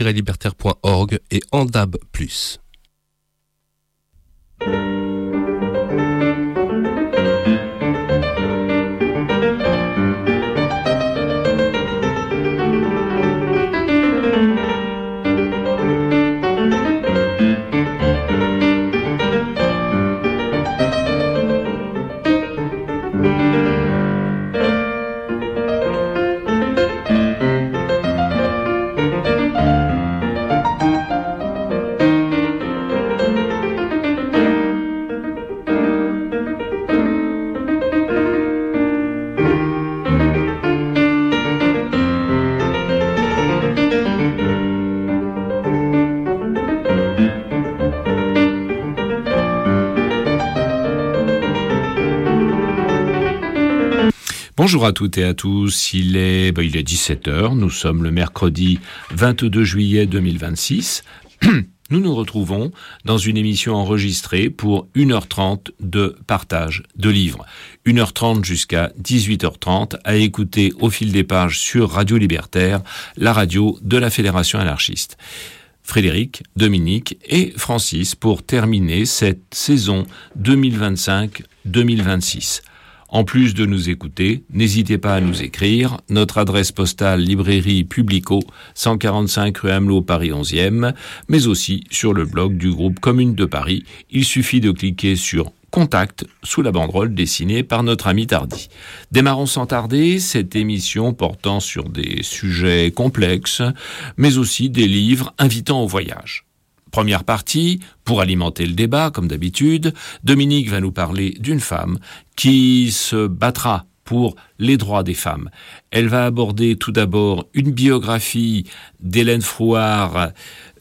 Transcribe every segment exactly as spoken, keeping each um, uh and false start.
libertaire point org et en D A B plus. Bonjour à toutes et à tous, il est, ben, il est dix-sept heures, nous sommes le mercredi vingt-deux juillet deux mille vingt-six. Nous nous retrouvons dans une émission enregistrée pour une heure trente de partage de livres. une heure trente jusqu'à dix-huit heures trente à écouter au fil des pages sur Radio Libertaire, la radio de la Fédération anarchiste. Frédéric, Dominique et Francis pour terminer cette saison deux mille vingt-cinq deux mille vingt-six. En plus de nous écouter, n'hésitez pas à nous écrire. Notre adresse postale librairie Publico, cent quarante-cinq rue Amelot, Paris onzième, mais aussi sur le blog du groupe Commune de Paris. Il suffit de cliquer sur Contact sous la banderole dessinée par notre ami Tardy. Démarrons sans tarder cette émission portant sur des sujets complexes, mais aussi des livres invitant au voyage. Première partie, pour alimenter le débat, comme d'habitude, Dominique va nous parler d'une femme qui se battra pour les droits des femmes. Elle va aborder tout d'abord une biographie d'Hélène Frouard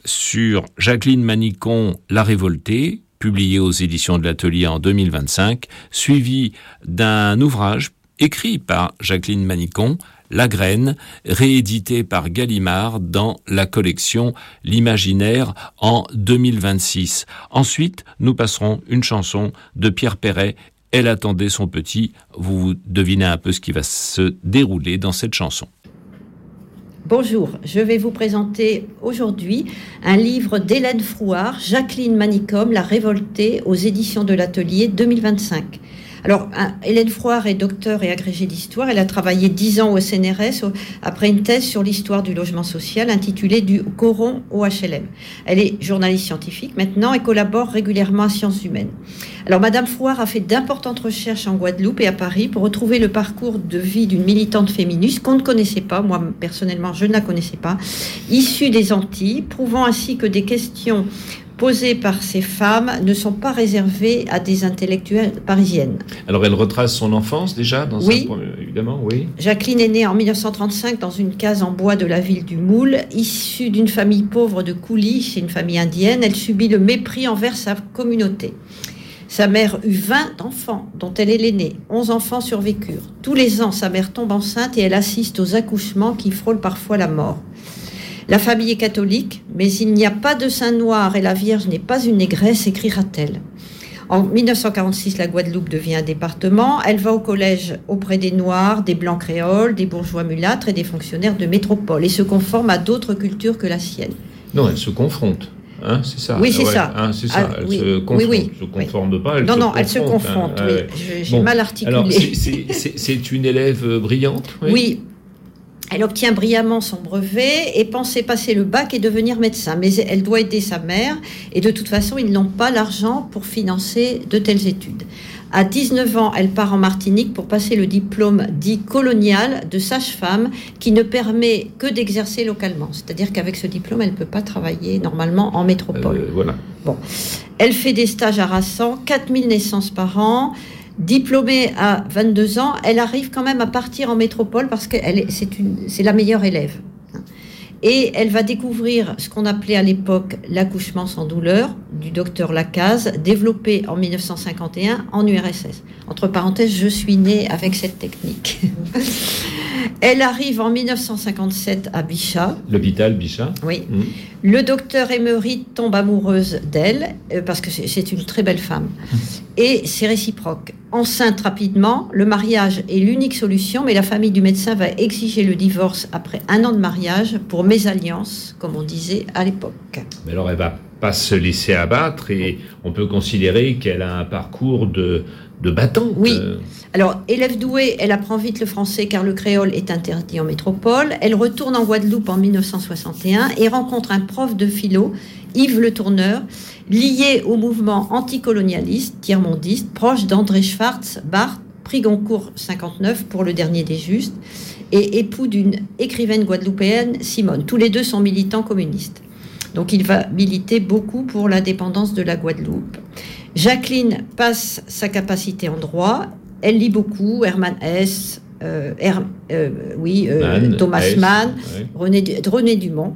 sur Jacqueline Manicon, La Révoltée, publiée aux éditions de l'Atelier en deux mille vingt-cinq, suivie d'un ouvrage écrit par Jacqueline Manicon, La Graine, réédité par Gallimard dans la collection L'Imaginaire en deux mille vingt-six. Ensuite, nous passerons une chanson de Pierre Perret, Elle attendait son petit. Vous devinez un peu ce qui va se dérouler dans cette chanson. Bonjour, je vais vous présenter aujourd'hui un livre d'Hélène Frouard, Jacqueline Manicon, La Révoltée, aux éditions de l'Atelier deux mille vingt-cinq. Alors, Hélène Frouard est docteure et agrégée d'histoire. Elle a travaillé dix ans au C N R S après une thèse sur l'histoire du logement social intitulée Du Coron au H L M. Elle est journaliste scientifique maintenant et collabore régulièrement à Sciences Humaines. Alors, Madame Frouard a fait d'importantes recherches en Guadeloupe et à Paris pour retrouver le parcours de vie d'une militante féministe qu'on ne connaissait pas. Moi, personnellement, je ne la connaissais pas. Issue des Antilles, prouvant ainsi que des questions posées par ces femmes ne sont pas réservées à des intellectuelles parisiennes. Alors, elle retrace son enfance déjà dans oui. un, évidemment, oui. Jacqueline est née en dix-neuf cent trente-cinq dans une case en bois de la ville du Moule. Issue d'une famille pauvre de coulis, c'est une famille indienne, elle subit le mépris envers sa communauté. Sa mère eut vingt enfants, dont elle est l'aînée. onze enfants survécurent. Tous les ans, sa mère tombe enceinte et elle assiste aux accouchements qui frôlent parfois la mort. La famille est catholique, mais il n'y a pas de saint noir et la Vierge n'est pas une négresse, écrira-t-elle. En dix-neuf cent quarante-six, la Guadeloupe devient un département. Elle va au collège auprès des Noirs, des Blancs créoles, des bourgeois mulâtres et des fonctionnaires de métropole et se conforme à d'autres cultures que la sienne. Non, elle se confronte. Hein, c'est ça. Oui, c'est ouais, ça. Hein, c'est ça. Ah, elle oui, se confronte. Oui, oui, se conforme oui. pas. Elle non, se non, confronte, elle se confronte. Hein, oui. ouais. J'ai bon. mal articulé. Alors, c'est, c'est, c'est, c'est une élève brillante. Oui. oui. Elle obtient brillamment son brevet et pensait passer le bac et devenir médecin. Mais elle doit aider sa mère et de toute façon, ils n'ont pas l'argent pour financer de telles études. À dix-neuf ans, elle part en Martinique pour passer le diplôme dit colonial de sage-femme qui ne permet que d'exercer localement. C'est-à-dire qu'avec ce diplôme, elle ne peut pas travailler normalement en métropole. Euh, voilà. Bon. Elle fait des stages harassants, quatre mille naissances par an. Diplômée à vingt-deux ans, elle arrive quand même à partir en métropole parce que elle est, c'est, une, c'est la meilleure élève. Et elle va découvrir ce qu'on appelait à l'époque l'accouchement sans douleur du docteur Lacaze, développé en dix-neuf cent cinquante et un en U R S S. Entre parenthèses, je suis née avec cette technique. Elle arrive en dix-neuf cent cinquante-sept à Bichat. L'hôpital Bichat. Oui. Mmh. Le docteur émérite tombe amoureuse d'elle, euh, parce que c'est, c'est une très belle femme. Mmh. Et c'est réciproque. Enceinte rapidement, le mariage est l'unique solution, mais la famille du médecin va exiger le divorce après un an de mariage pour mésalliance, comme on disait à l'époque. Mais alors, elle va pas se laisser abattre et on peut considérer qu'elle a un parcours de, de battante. Oui. Alors, élève douée, elle apprend vite le français car le créole est interdit en métropole. Elle retourne en Guadeloupe en mille neuf cent soixante et un et rencontre un prof de philo, Yves Le Tourneur, lié au mouvement anticolonialiste, tiers-mondiste, proche d'André Schwartz-Barth, prix Goncourt cinquante-neuf pour Le Dernier des Justes, et époux d'une écrivaine guadeloupéenne, Simone. Tous les deux sont militants communistes. Donc il va militer beaucoup pour l'indépendance de la Guadeloupe. Jacqueline passe sa capacité en droit. Elle lit beaucoup, Hermann Hesse, euh, Her, euh, oui, euh, Man, Thomas Hesse, Mann, ouais. René, René Dumont.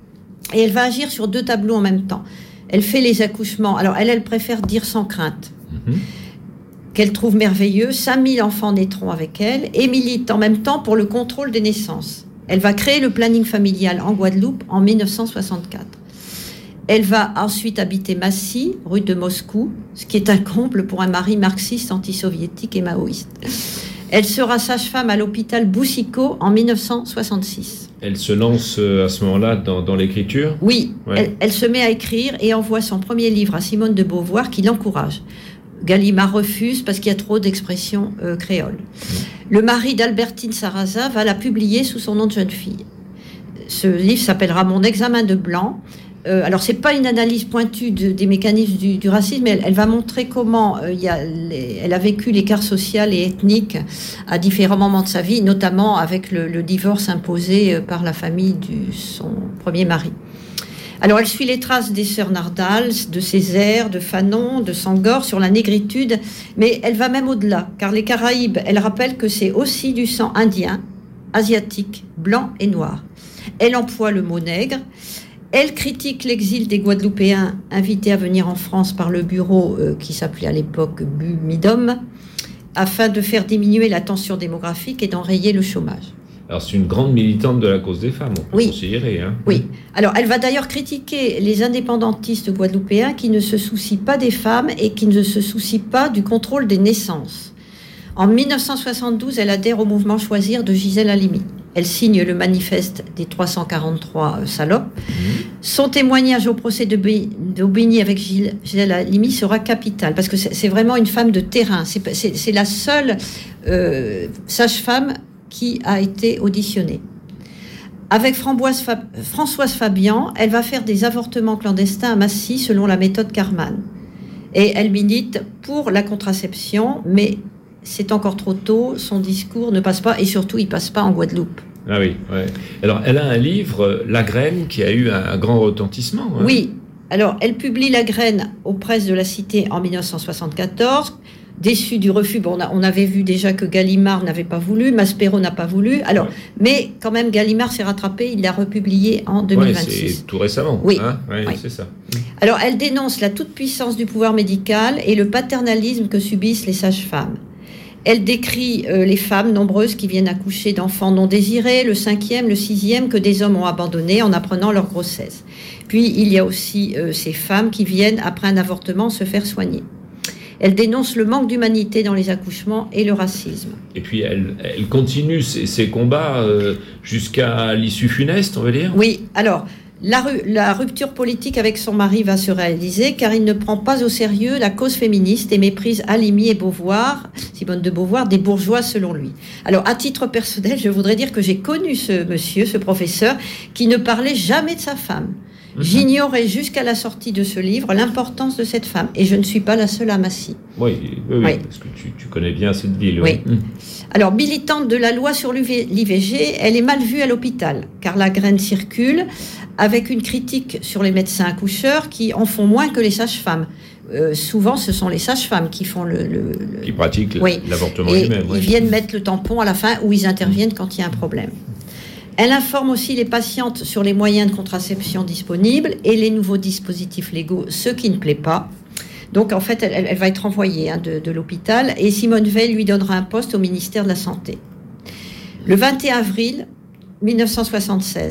Et elle va agir sur deux tableaux en même temps. Elle fait les accouchements. Alors, elle, elle préfère dire sans crainte, mm-hmm. qu'elle trouve merveilleux. cinq mille enfants naîtront avec elle et milite en même temps pour le contrôle des naissances. Elle va créer le planning familial en Guadeloupe en mille neuf cent soixante-quatre. Elle va ensuite habiter Massy, rue de Moscou, ce qui est un comble pour un mari marxiste, anti-soviétique et maoïste. Elle sera sage-femme à l'hôpital Boucicaut en mille neuf cent soixante-six. Elle se lance à ce moment-là dans, dans l'écriture ? Oui, ouais. elle, elle se met à écrire et envoie son premier livre à Simone de Beauvoir qui l'encourage. Gallimard refuse parce qu'il y a trop d'expressions euh, créoles. Mmh. Le mari d'Albertine Sarrazin va la publier sous son nom de jeune fille. Ce livre s'appellera Mon examen de blanc. Euh, alors, c'est pas une analyse pointue de, des mécanismes du, du racisme, mais elle, elle va montrer comment euh, y a les, elle a vécu l'écart social et ethnique à différents moments de sa vie, notamment avec le, le divorce imposé par la famille de son premier mari. Alors, elle suit les traces des sœurs Nardal, de Césaire, de Fanon, de Sangor sur la négritude, mais elle va même au-delà, car les Caraïbes, elle rappelle que c'est aussi du sang indien, asiatique, blanc et noir. Elle emploie le mot nègre. Elle critique l'exil des Guadeloupéens invités à venir en France par le bureau euh, qui s'appelait à l'époque Bumidom, afin de faire diminuer la tension démographique et d'enrayer le chômage. Alors c'est une grande militante de la cause des femmes, on peut oui. considérer. Hein. Oui. Alors elle va d'ailleurs critiquer les indépendantistes guadeloupéens qui ne se soucient pas des femmes et qui ne se soucient pas du contrôle des naissances. En mille neuf cent soixante-douze, elle adhère au mouvement Choisir de Gisèle Halimi. Elle signe le manifeste des trois cent quarante-trois salopes. Mmh. Son témoignage au procès d'Aubigny avec Gisèle Halimi sera capital, parce que c'est, c'est vraiment une femme de terrain. C'est, c'est, c'est la seule euh, sage-femme qui a été auditionnée. Avec Framboise Fab- Françoise Fabian, elle va faire des avortements clandestins à Massy selon la méthode Karman. Et elle milite pour la contraception, mais c'est encore trop tôt, son discours ne passe pas, et surtout, il ne passe pas en Guadeloupe. Ah oui, ouais. Alors, elle a un livre, La Graine, qui a eu un, un grand retentissement. Hein. Oui, alors, elle publie La Graine aux presses de la Cité en mille neuf cent soixante-quatorze, déçue du refus. Bon, on, a, on avait vu déjà que Gallimard n'avait pas voulu, Maspero n'a pas voulu, alors, ouais. mais quand même, Gallimard s'est rattrapé, il l'a republié en deux mille vingt-six. Ouais, c'est tout récemment. Oui, hein ouais, oui. c'est ça. Alors, elle dénonce la toute-puissance du pouvoir médical et le paternalisme que subissent les sages-femmes. Elle décrit euh, les femmes nombreuses qui viennent accoucher d'enfants non désirés, le cinquième, le sixième, que des hommes ont abandonné en apprenant leur grossesse. Puis, il y a aussi euh, ces femmes qui viennent, après un avortement, se faire soigner. Elle dénonce le manque d'humanité dans les accouchements et le racisme. Et puis, elle, elle continue ses, ses combats euh, jusqu'à l'issue funeste, on va dire ? Oui, alors... La, ru- la rupture politique avec son mari va se réaliser car il ne prend pas au sérieux la cause féministe et méprise Halimi et Beauvoir, Simone de Beauvoir, des bourgeois selon lui. Alors, à titre personnel, je voudrais dire que j'ai connu ce monsieur, ce professeur, qui ne parlait jamais de sa femme. Mmh. J'ignorais jusqu'à la sortie de ce livre l'importance de cette femme et je ne suis pas la seule à Massy. Oui, oui, oui, oui. Parce que tu, tu connais bien cette ville. Oui. oui. Mmh. Alors, militante de la loi sur l'I V G, elle est mal vue à l'hôpital car la graine circule avec une critique sur les médecins accoucheurs qui en font moins que les sages-femmes. Euh, souvent, ce sont les sages-femmes qui font le... le, le... Qui pratiquent oui. l'avortement et lui-même. Ils oui. viennent mettre le tampon à la fin ou ils interviennent mmh. quand il y a un problème. Elle informe aussi les patientes sur les moyens de contraception disponibles et les nouveaux dispositifs légaux, ce qui ne plaît pas. Donc, en fait, elle, elle va être renvoyée hein, de, de l'hôpital et Simone Veil lui donnera un poste au ministère de la Santé. Le vingt et un avril mille neuf cent soixante-seize,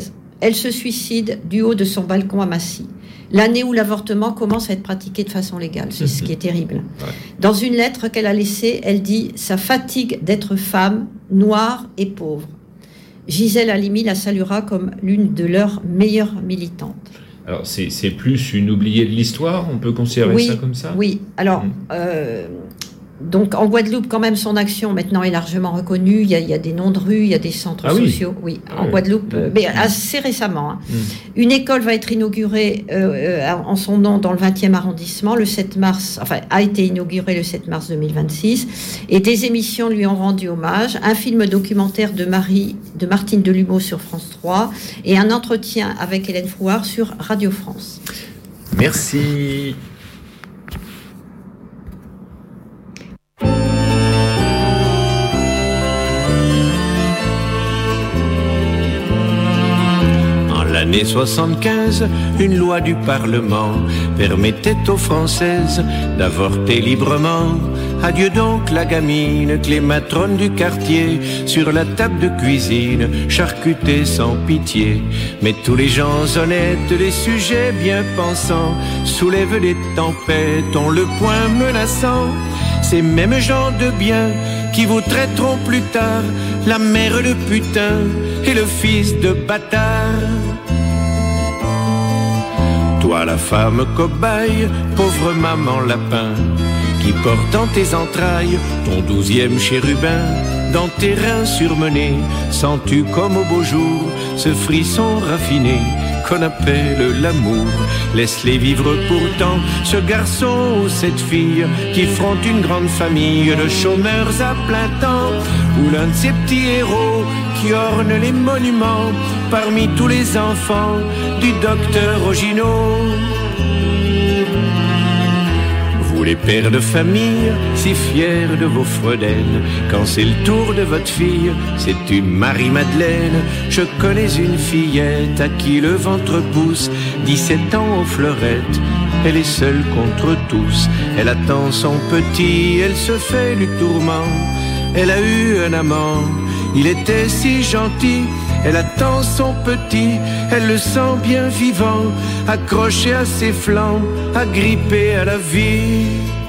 elle se suicide du haut de son balcon à Massy. L'année où l'avortement commence à être pratiqué de façon légale, c'est ce qui est terrible. Ouais. Dans une lettre qu'elle a laissée, elle dit « Ça fatigue d'être femme, noire et pauvre ». Gisèle Halimi la saluera comme l'une de leurs meilleures militantes. Alors, c'est, c'est plus une oubliée de l'histoire, on peut considérer oui, ça comme ça ? Oui, alors... Hum. Euh, Donc en Guadeloupe, quand même, son action maintenant est largement reconnue. Il y a, il y a des noms de rues, il y a des centres ah sociaux. Oui, oui en ah Guadeloupe, oui. mais assez récemment. Hein. Mm. Une école va être inaugurée euh, en son nom dans le vingtième arrondissement le sept mars. Enfin, a été inaugurée le sept mars deux mille vingt-six. Et des émissions lui ont rendu hommage. Un film documentaire de Marie, de Martine Delumeau sur France trois et un entretien avec Hélène Frouard sur Radio France. Merci. L'année soixante-quinze, une loi du Parlement permettait aux Françaises d'avorter librement. Adieu donc la gamine que les matrones du quartier sur la table de cuisine charcutaient sans pitié. Mais tous les gens honnêtes, les sujets bien pensants soulèvent des tempêtes, ont le poing menaçant. Ces mêmes gens de bien qui vous traiteront plus tard la mère de putain et le fils de bâtard. Toi la femme cobaye, pauvre maman lapin, qui porte en tes entrailles ton douzième chérubin. Dans tes reins surmenés, sens-tu comme au beau jour ce frisson raffiné qu'on appelle l'amour? Laisse-les vivre pourtant, ce garçon ou cette fille qui feront une grande famille de chômeurs à plein temps, ou l'un de ces petits héros qui ornent les monuments parmi tous les enfants du docteur Ogino. Vous les pères de famille, si fiers de vos fredelles, quand c'est le tour de votre fille, c'est une Marie-Madeleine. Je connais une fillette à qui le ventre pousse, dix-sept ans aux fleurettes, elle est seule contre tous. Elle attend son petit, elle se fait du tourment. Elle a eu un amant, il était si gentil. Elle attend son petit, elle le sent bien vivant, accroché à ses flancs, agrippé à la vie.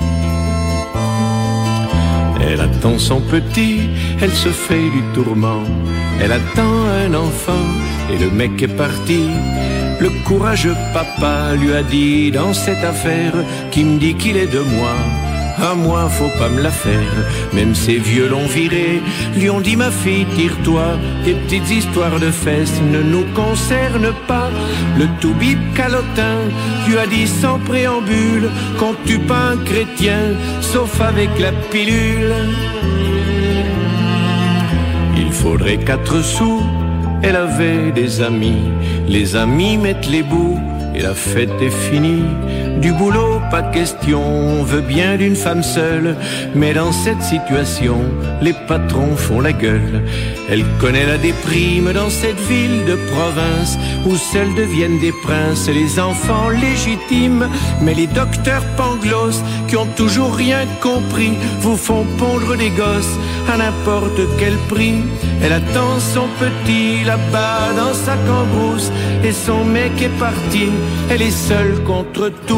Elle attend son petit, elle se fait du tourment. Elle attend un enfant et le mec est parti. Le courageux papa lui a dit dans cette affaire, qui me dit qu'il est de moi, à moi faut pas me la faire. Même ses vieux l'ont viré, lui ont dit ma fille tire-toi, tes petites histoires de fesses ne nous concernent pas. Le toubib calotin lui a dit sans préambule qu'on tue pas un chrétien sauf avec la pilule. Il faudrait quatre sous, elle avait des amis, les amis mettent les bouts et la fête est finie. Du boulot, pas question, on veut bien d'une femme seule, mais dans cette situation, les patrons font la gueule. Elle connaît la déprime dans cette ville de province, où seuls deviennent des princes les enfants légitimes. Mais les docteurs panglos, qui ont toujours rien compris, vous font pondre des gosses à n'importe quel prix. Elle attend son petit là-bas dans sa cambrousse, et son mec est parti, elle est seule contre tous.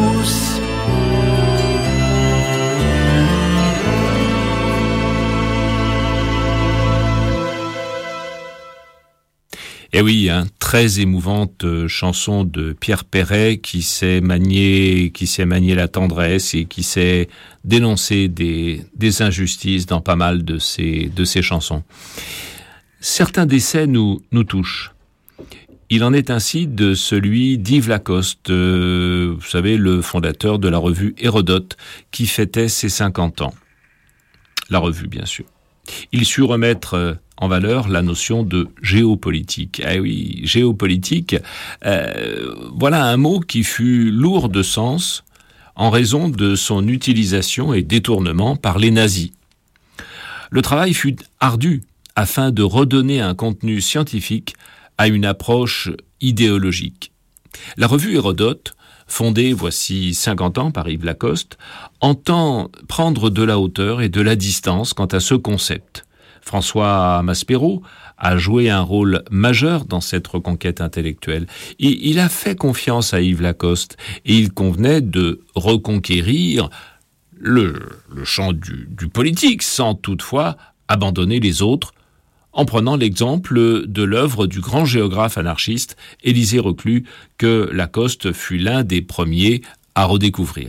Et oui, hein, très émouvante chanson de Pierre Perret qui sait manier, qui sait manier la tendresse et qui sait dénoncer des, des injustices dans pas mal de ses, de ses chansons. Certains décès nous, nous touchent. Il en est ainsi de celui d'Yves Lacoste, euh, vous savez, le fondateur de la revue Hérodote, qui fêtait ses cinquante ans. La revue, bien sûr. Il sut remettre en valeur la notion de géopolitique. Ah oui, géopolitique, euh, voilà un mot qui fut lourd de sens en raison de son utilisation et détournement par les nazis. Le travail fut ardu afin de redonner un contenu scientifique à une approche idéologique. La revue Hérodote, fondée voici cinquante ans par Yves Lacoste, entend prendre de la hauteur et de la distance quant à ce concept. François Maspero a joué un rôle majeur dans cette reconquête intellectuelle. Il, il a fait confiance à Yves Lacoste et il convenait de reconquérir le, le champ du, du politique sans toutefois abandonner les autres, en prenant l'exemple de l'œuvre du grand géographe anarchiste Élisée Reclus, que Lacoste fut l'un des premiers à redécouvrir.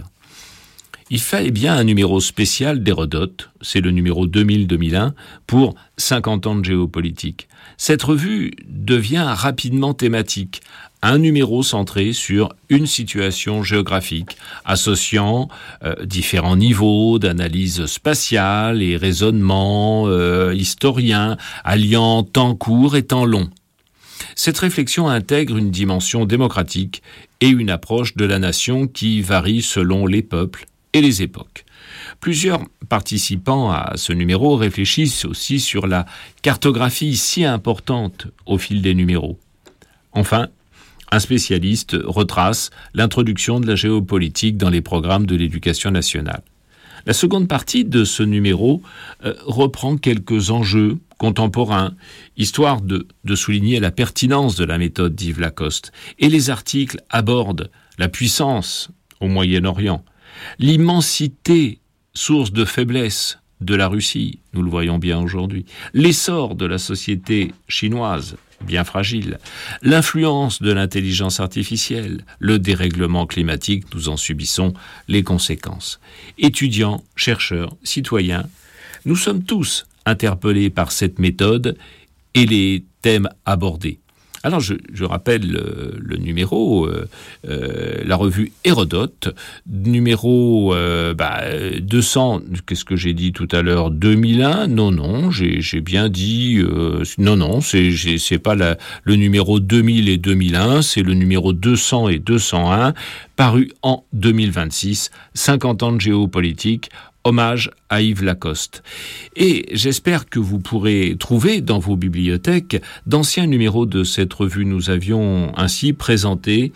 Il fallait bien un numéro spécial d'Hérodote, c'est le numéro deux mille deux mille un, pour cinquante ans de géopolitique. Cette revue devient rapidement thématique, un numéro centré sur une situation géographique, associant euh, différents niveaux d'analyse spatiale et raisonnement euh, historien, alliant temps court et temps long. Cette réflexion intègre une dimension démocratique et une approche de la nation qui varie selon les peuples et les époques. Plusieurs participants à ce numéro réfléchissent aussi sur la cartographie si importante au fil des numéros. Enfin, un spécialiste retrace l'introduction de la géopolitique dans les programmes de l'éducation nationale. La seconde partie de ce numéro euh, reprend quelques enjeux contemporains, histoire de, de souligner la pertinence de la méthode d'Yves Lacoste. Et les articles abordent la puissance au Moyen-Orient, l'immensité, source de faiblesse de la Russie, nous le voyons bien aujourd'hui, l'essor de la société chinoise, bien fragile, l'influence de l'intelligence artificielle, le dérèglement climatique, nous en subissons les conséquences. Étudiants, chercheurs, citoyens, nous sommes tous interpellés par cette méthode et les thèmes abordés. Alors je, je rappelle le, le numéro, euh, euh, la revue Hérodote, numéro euh, bah, deux cents, qu'est-ce que j'ai dit tout à l'heure, deux mille un, non, non, j'ai, j'ai bien dit, euh, non, non, c'est, j'ai, c'est pas la, le numéro deux mille et deux mille un, c'est le numéro deux cents et deux cent un, paru en deux mille vingt-six, cinquante ans de géopolitique, hommage à Yves Lacoste. Et j'espère que vous pourrez trouver dans vos bibliothèques d'anciens numéros de cette revue. Nous avions ainsi présenté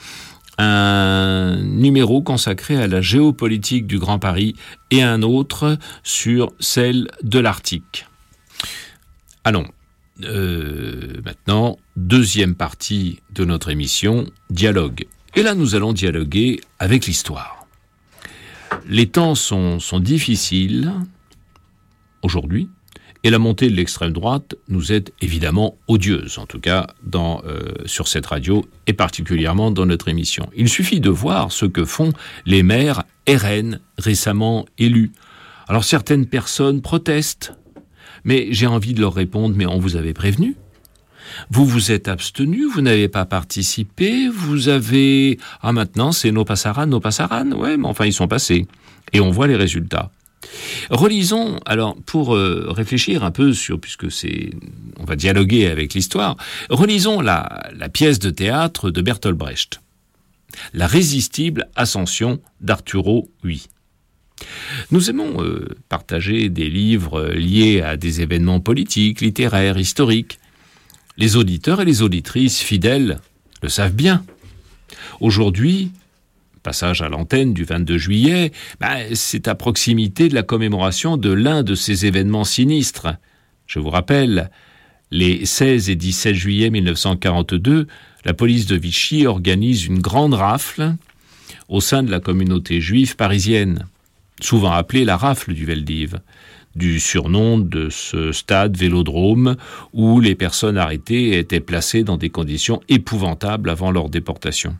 un numéro consacré à la géopolitique du Grand Paris et un autre sur celle de l'Arctique. Allons, euh, maintenant, deuxième partie de notre émission, dialogue. Et là, nous allons dialoguer avec l'histoire. Les temps sont, sont difficiles aujourd'hui et la montée de l'extrême droite nous est évidemment odieuse, en tout cas dans, euh, sur cette radio et particulièrement dans notre émission. Il suffit de voir ce que font les maires R N récemment élus. Alors certaines personnes protestent, mais j'ai envie de leur répondre, mais on vous avait prévenu ? Vous vous êtes abstenu, vous n'avez pas participé, vous avez... Ah, maintenant, c'est nos passaran, nos passaran. Ouais, mais enfin, ils sont passés. Et on voit les résultats. Relisons, alors, pour euh, réfléchir un peu sur... Puisque c'est... On va dialoguer avec l'histoire. Relisons la, la pièce de théâtre de Bertolt Brecht. La résistible ascension d'Arturo Ui. Nous aimons euh, partager des livres liés à des événements politiques, littéraires, historiques. Les auditeurs et les auditrices fidèles le savent bien. Aujourd'hui, passage à l'antenne du vingt-deux juillet, ben, c'est à proximité de la commémoration de l'un de ces événements sinistres. Je vous rappelle, les seize et dix-sept juillet mille neuf cent quarante-deux, la police de Vichy organise une grande rafle au sein de la communauté juive parisienne, souvent appelée la rafle du Veldiv, du surnom de ce stade vélodrome où les personnes arrêtées étaient placées dans des conditions épouvantables avant leur déportation.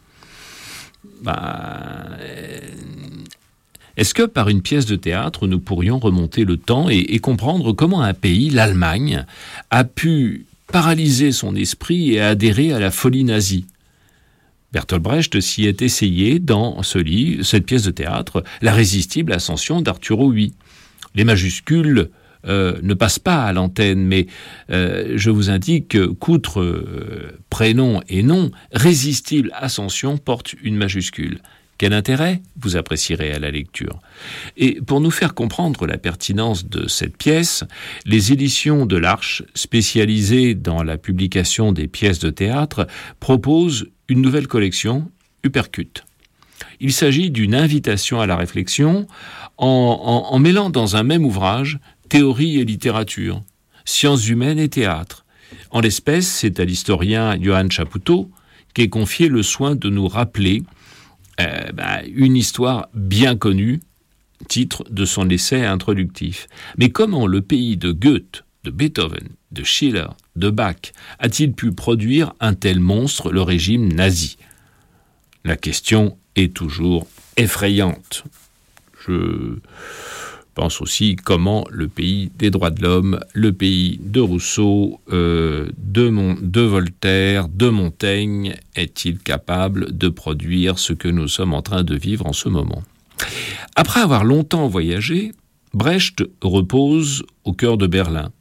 Bah, est-ce que par une pièce de théâtre, nous pourrions remonter le temps et, et comprendre comment un pays, l'Allemagne, a pu paralyser son esprit et adhérer à la folie nazie ? Bertolt Brecht s'y est essayé dans ce livre, cette pièce de théâtre, La résistible ascension d'Arturo Ui. Les majuscules euh, ne passent pas à l'antenne, mais euh, je vous indique qu'outre euh, prénom et nom, résistible ascension porte une majuscule. Quel intérêt ? Vous apprécierez à la lecture. Et pour nous faire comprendre la pertinence de cette pièce, les éditions de l'Arche, spécialisées dans la publication des pièces de théâtre, proposent une nouvelle collection, Uppercut. Il s'agit d'une invitation à la réflexion en, en, en mêlant dans un même ouvrage théorie et littérature, sciences humaines et théâtre, En l'espèce, c'est à l'historien Johann Chapoutot qu'est confié le soin de nous rappeler euh, bah, une histoire bien connue, titre de son essai introductif. Mais comment le pays de Goethe, de Beethoven, de Schiller, de Bach a-t-il pu produire un tel monstre, le régime nazi ? La question est toujours effrayante. Je pense aussi comment le pays des droits de l'homme, le pays de Rousseau, euh, de, Mon- de Voltaire, de Montaigne, est-il capable de produire ce que nous sommes en train de vivre en ce moment ? Après avoir longtemps voyagé, Brecht repose au cœur de Berlin.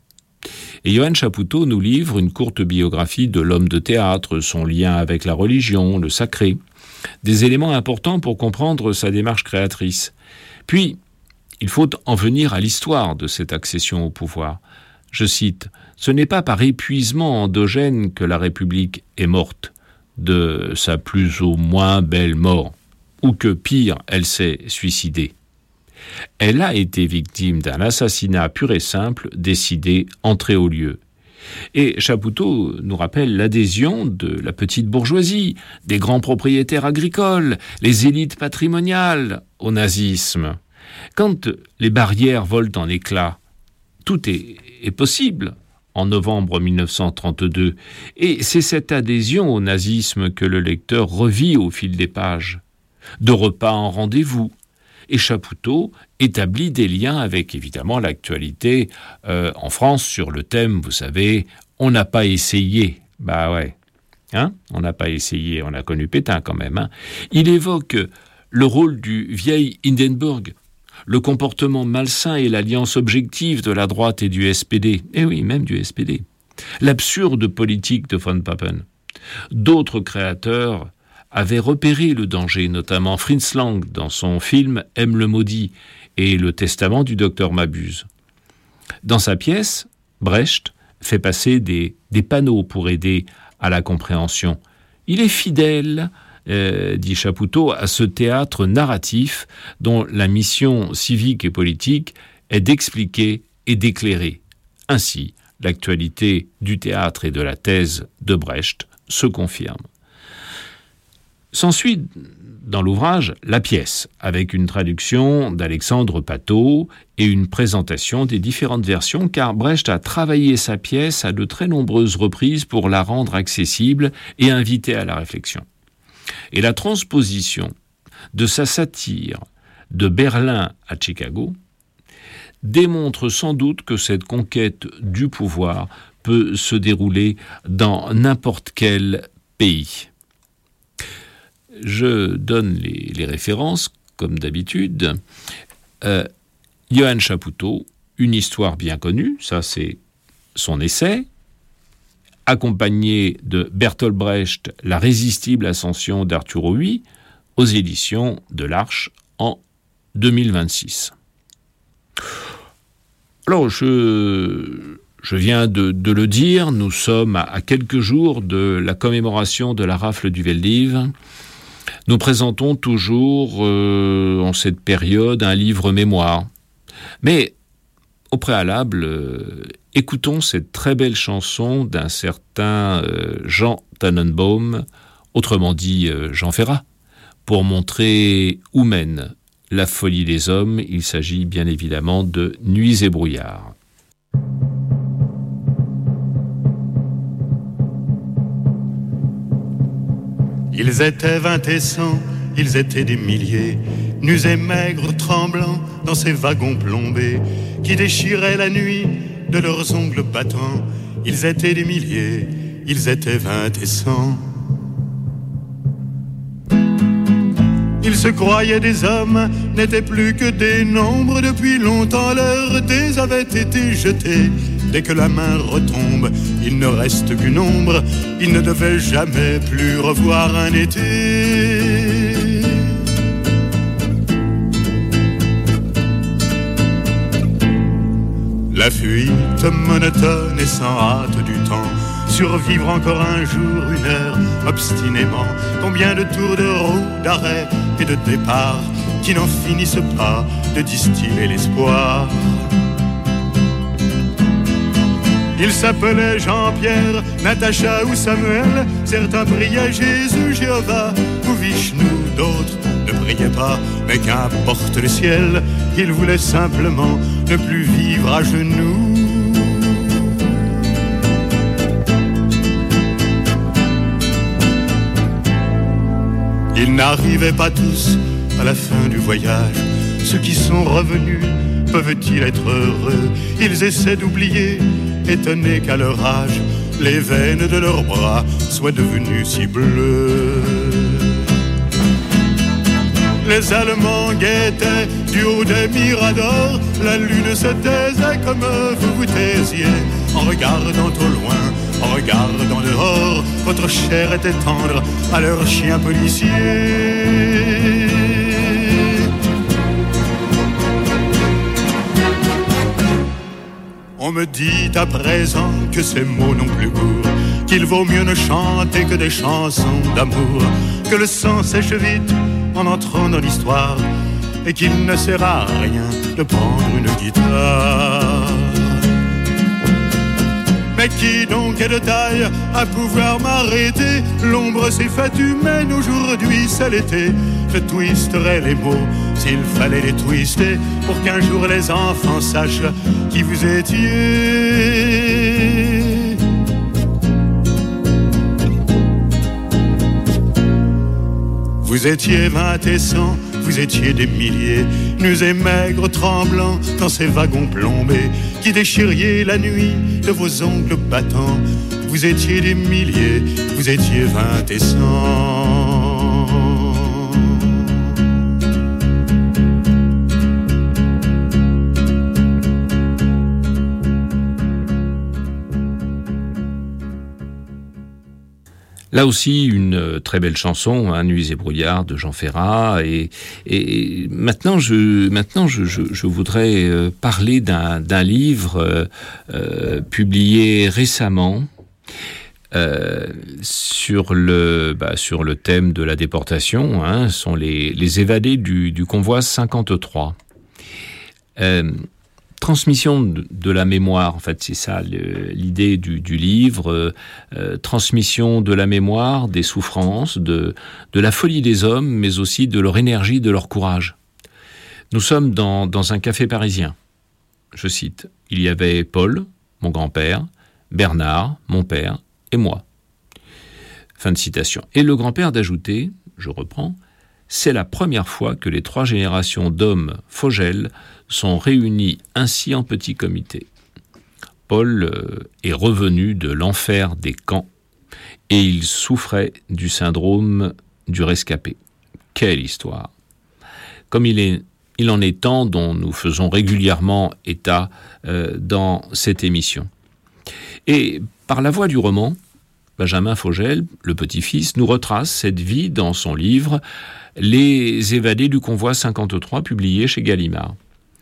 Et Johann Chapoutot nous livre une courte biographie de l'homme de théâtre, son lien avec la religion, le sacré, des éléments importants pour comprendre sa démarche créatrice. Puis, il faut en venir à l'histoire de cette accession au pouvoir. Je cite, « Ce n'est pas par épuisement endogène que la République est morte, de sa plus ou moins belle mort, ou que, pire, elle s'est suicidée. Elle a été victime d'un assassinat pur et simple, décidé, entré au lieu. » Et Chapoutot nous rappelle l'adhésion de la petite bourgeoisie, des grands propriétaires agricoles, les élites patrimoniales au nazisme. Quand les barrières volent en éclats, tout est, est possible en novembre mille neuf cent trente-deux. Et c'est cette adhésion au nazisme que le lecteur revit au fil des pages. De repas en rendez-vous. Et Chapoutot établit des liens avec, évidemment, l'actualité euh, en France sur le thème, vous savez, on n'a pas essayé. Bah ouais, hein, on n'a pas essayé, on a connu Pétain quand même. Hein. Il évoque le rôle du vieil Hindenburg, le comportement malsain et l'alliance objective de la droite et du S P D. Eh oui, même du S P D. L'absurde politique de von Papen. D'autres créateurs avait repéré le danger, notamment Fritz Lang dans son film « Aime le maudit » et le testament du docteur Mabuse. Dans sa pièce, Brecht fait passer des, des panneaux pour aider à la compréhension. Il est fidèle, euh, dit Chapoutot, à ce théâtre narratif dont la mission civique et politique est d'expliquer et d'éclairer. Ainsi, l'actualité du théâtre et de la thèse de Brecht se confirme. S'ensuit dans l'ouvrage la pièce, avec une traduction d'Alexandre Patot et une présentation des différentes versions, car Brecht a travaillé sa pièce à de très nombreuses reprises pour la rendre accessible et inviter à la réflexion. Et la transposition de sa satire de Berlin à Chicago démontre sans doute que cette conquête du pouvoir peut se dérouler dans n'importe quel pays. Je donne les, les références, comme d'habitude. Euh, Johann Chapoutot, une histoire bien connue, ça c'est son essai, accompagné de Bertolt Brecht, La résistible ascension d'Arturo Ui, aux éditions de l'Arche en deux mille vingt-six. Alors, je, je viens de, de le dire, nous sommes à, à quelques jours de la commémoration de la rafle du Veldiv. Nous présentons toujours, euh, en cette période, un livre mémoire. Mais, au préalable, euh, écoutons cette très belle chanson d'un certain euh, Jean Tannenbaum, autrement dit euh, Jean Ferrat, pour montrer où mène la folie des hommes. Il s'agit bien évidemment de Nuits et brouillards. Ils étaient vingt et cent, ils étaient des milliers, nus et maigres, tremblants dans ces wagons plombés qui déchiraient la nuit de leurs ongles battants. Ils étaient des milliers, ils étaient vingt et cent. Ils se croyaient des hommes, n'étaient plus que des nombres. Depuis longtemps leurs dés avaient été jetés. Dès que la main retombe, il ne reste qu'une ombre. Ils ne devaient jamais plus revoir un été. La fuite monotone et sans hâte du temps, survivre encore un jour, une heure, obstinément. Combien de tours de roue, d'arrêt et de départ qui n'en finissent pas de distiller l'espoir. Ils s'appelaient Jean-Pierre, Natacha ou Samuel. Certains priaient Jésus, Jéhovah ou Vishnu. D'autres ne priaient pas, mais qu'importe le ciel. Ils voulaient simplement ne plus vivre à genoux. Ils n'arrivaient pas tous à la fin du voyage. Ceux qui sont revenus, peuvent-ils être heureux? Ils essaient d'oublier, étonnés qu'à leur âge, les veines de leurs bras soient devenues si bleues. Les Allemands guettaient du haut des miradors. La lune se taisait comme vous vous taisiez. En regardant au loin, en regardant dehors, votre chair était tendre à leurs chiens policiers. On me dit à présent que ces mots n'ont plus goût, qu'il vaut mieux ne chanter que des chansons d'amour, que le sang sèche vite en entrant dans l'histoire, et qu'il ne sert à rien de prendre une guitare. Mais qui donc est de taille à pouvoir m'arrêter? L'ombre s'est faite humaine, aujourd'hui c'est l'été. Je twisterai les mots s'il fallait les twister, pour qu'un jour les enfants sachent qui vous étiez. Vous étiez vingt et cent, vous étiez des milliers, nus et maigres, tremblants dans ces wagons plombés, qui déchiriez la nuit de vos ongles battants. Vous étiez des milliers, vous étiez vingt et cent. Là aussi, une très belle chanson, hein, Nuits et brouillards de Jean Ferrat. Et, et maintenant, je, maintenant, je, je, je voudrais euh, parler d'un, d'un livre euh, euh, publié récemment euh, sur le, bah, sur le thème de la déportation. Hein, sont les, les évadés du, du convoi cinquante-trois. Euh, Transmission de la mémoire, en fait, c'est ça le, l'idée du, du livre. Euh, euh, transmission de la mémoire, des souffrances, de, de la folie des hommes, mais aussi de leur énergie, de leur courage. Nous sommes dans, dans un café parisien. Je cite, « Il y avait Paul, mon grand-père, Bernard, mon père, et moi. » Fin de citation. Et le grand-père d'ajouter, je reprends, « C'est la première fois que les trois générations d'hommes Fogel sont réunis ainsi en petit comité. Paul euh, est revenu de l'enfer des camps et il souffrait du syndrome du rescapé. Quelle histoire! Comme il, est, il en est tant dont nous faisons régulièrement état euh, dans cette émission. Et par la voie du roman, Benjamin Fogel, le petit-fils, nous retrace cette vie dans son livre « Les évadés du convoi cinquante-trois » publié chez Gallimard.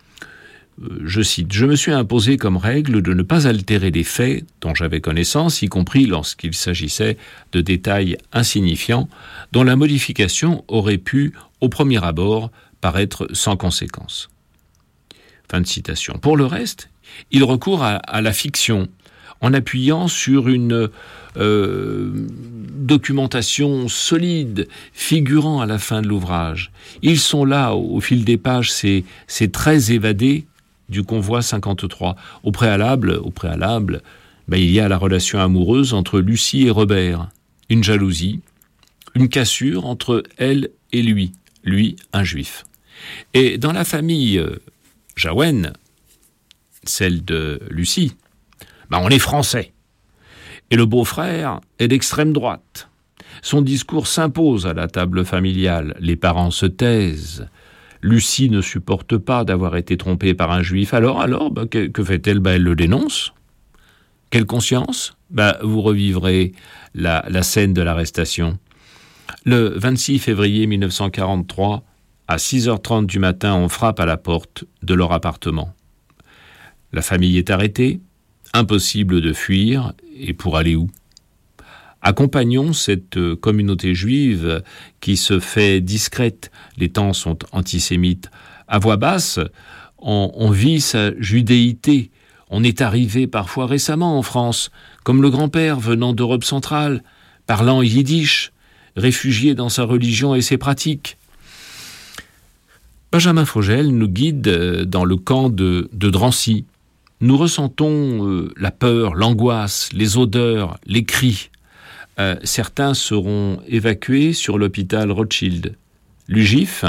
Je cite, « Je me suis imposé comme règle de ne pas altérer les faits dont j'avais connaissance, y compris lorsqu'il s'agissait de détails insignifiants dont la modification aurait pu, au premier abord, paraître sans conséquence. » Fin de citation. Pour le reste, il recourt à, à la fiction, en appuyant sur une euh, documentation solide, figurant à la fin de l'ouvrage. Ils sont là, au, au fil des pages, ces, ces traits évadés du convoi cinquante-trois. Au préalable, au préalable ben, il y a la relation amoureuse entre Lucie et Robert, une jalousie, une cassure entre elle et lui, lui, un juif. Et dans la famille euh, Jaouen, celle de Lucie, ben, on est français. Et le beau-frère est d'extrême droite. Son discours s'impose à la table familiale. Les parents se taisent. Lucie ne supporte pas d'avoir été trompée par un juif. Alors, alors, ben, que, que fait-elle? Ben, elle le dénonce. Quelle conscience? Ben, vous revivrez la, la scène de l'arrestation. Le vingt-six février mille neuf cent quarante-trois, à six heures trente du matin, on frappe à la porte de leur appartement. La famille est arrêtée. Impossible de fuir, et pour aller où? Accompagnons cette communauté juive qui se fait discrète, les temps sont antisémites. À voix basse, on, on vit sa judéité, On est arrivé parfois récemment en France, comme le grand-père venant d'Europe centrale, parlant yiddish, réfugié dans sa religion et ses pratiques. Benjamin Fogel nous guide dans le camp de, de Drancy. Nous ressentons euh, la peur, l'angoisse, les odeurs, les cris. Euh, certains seront évacués sur l'hôpital Rothschild. L'U G I F,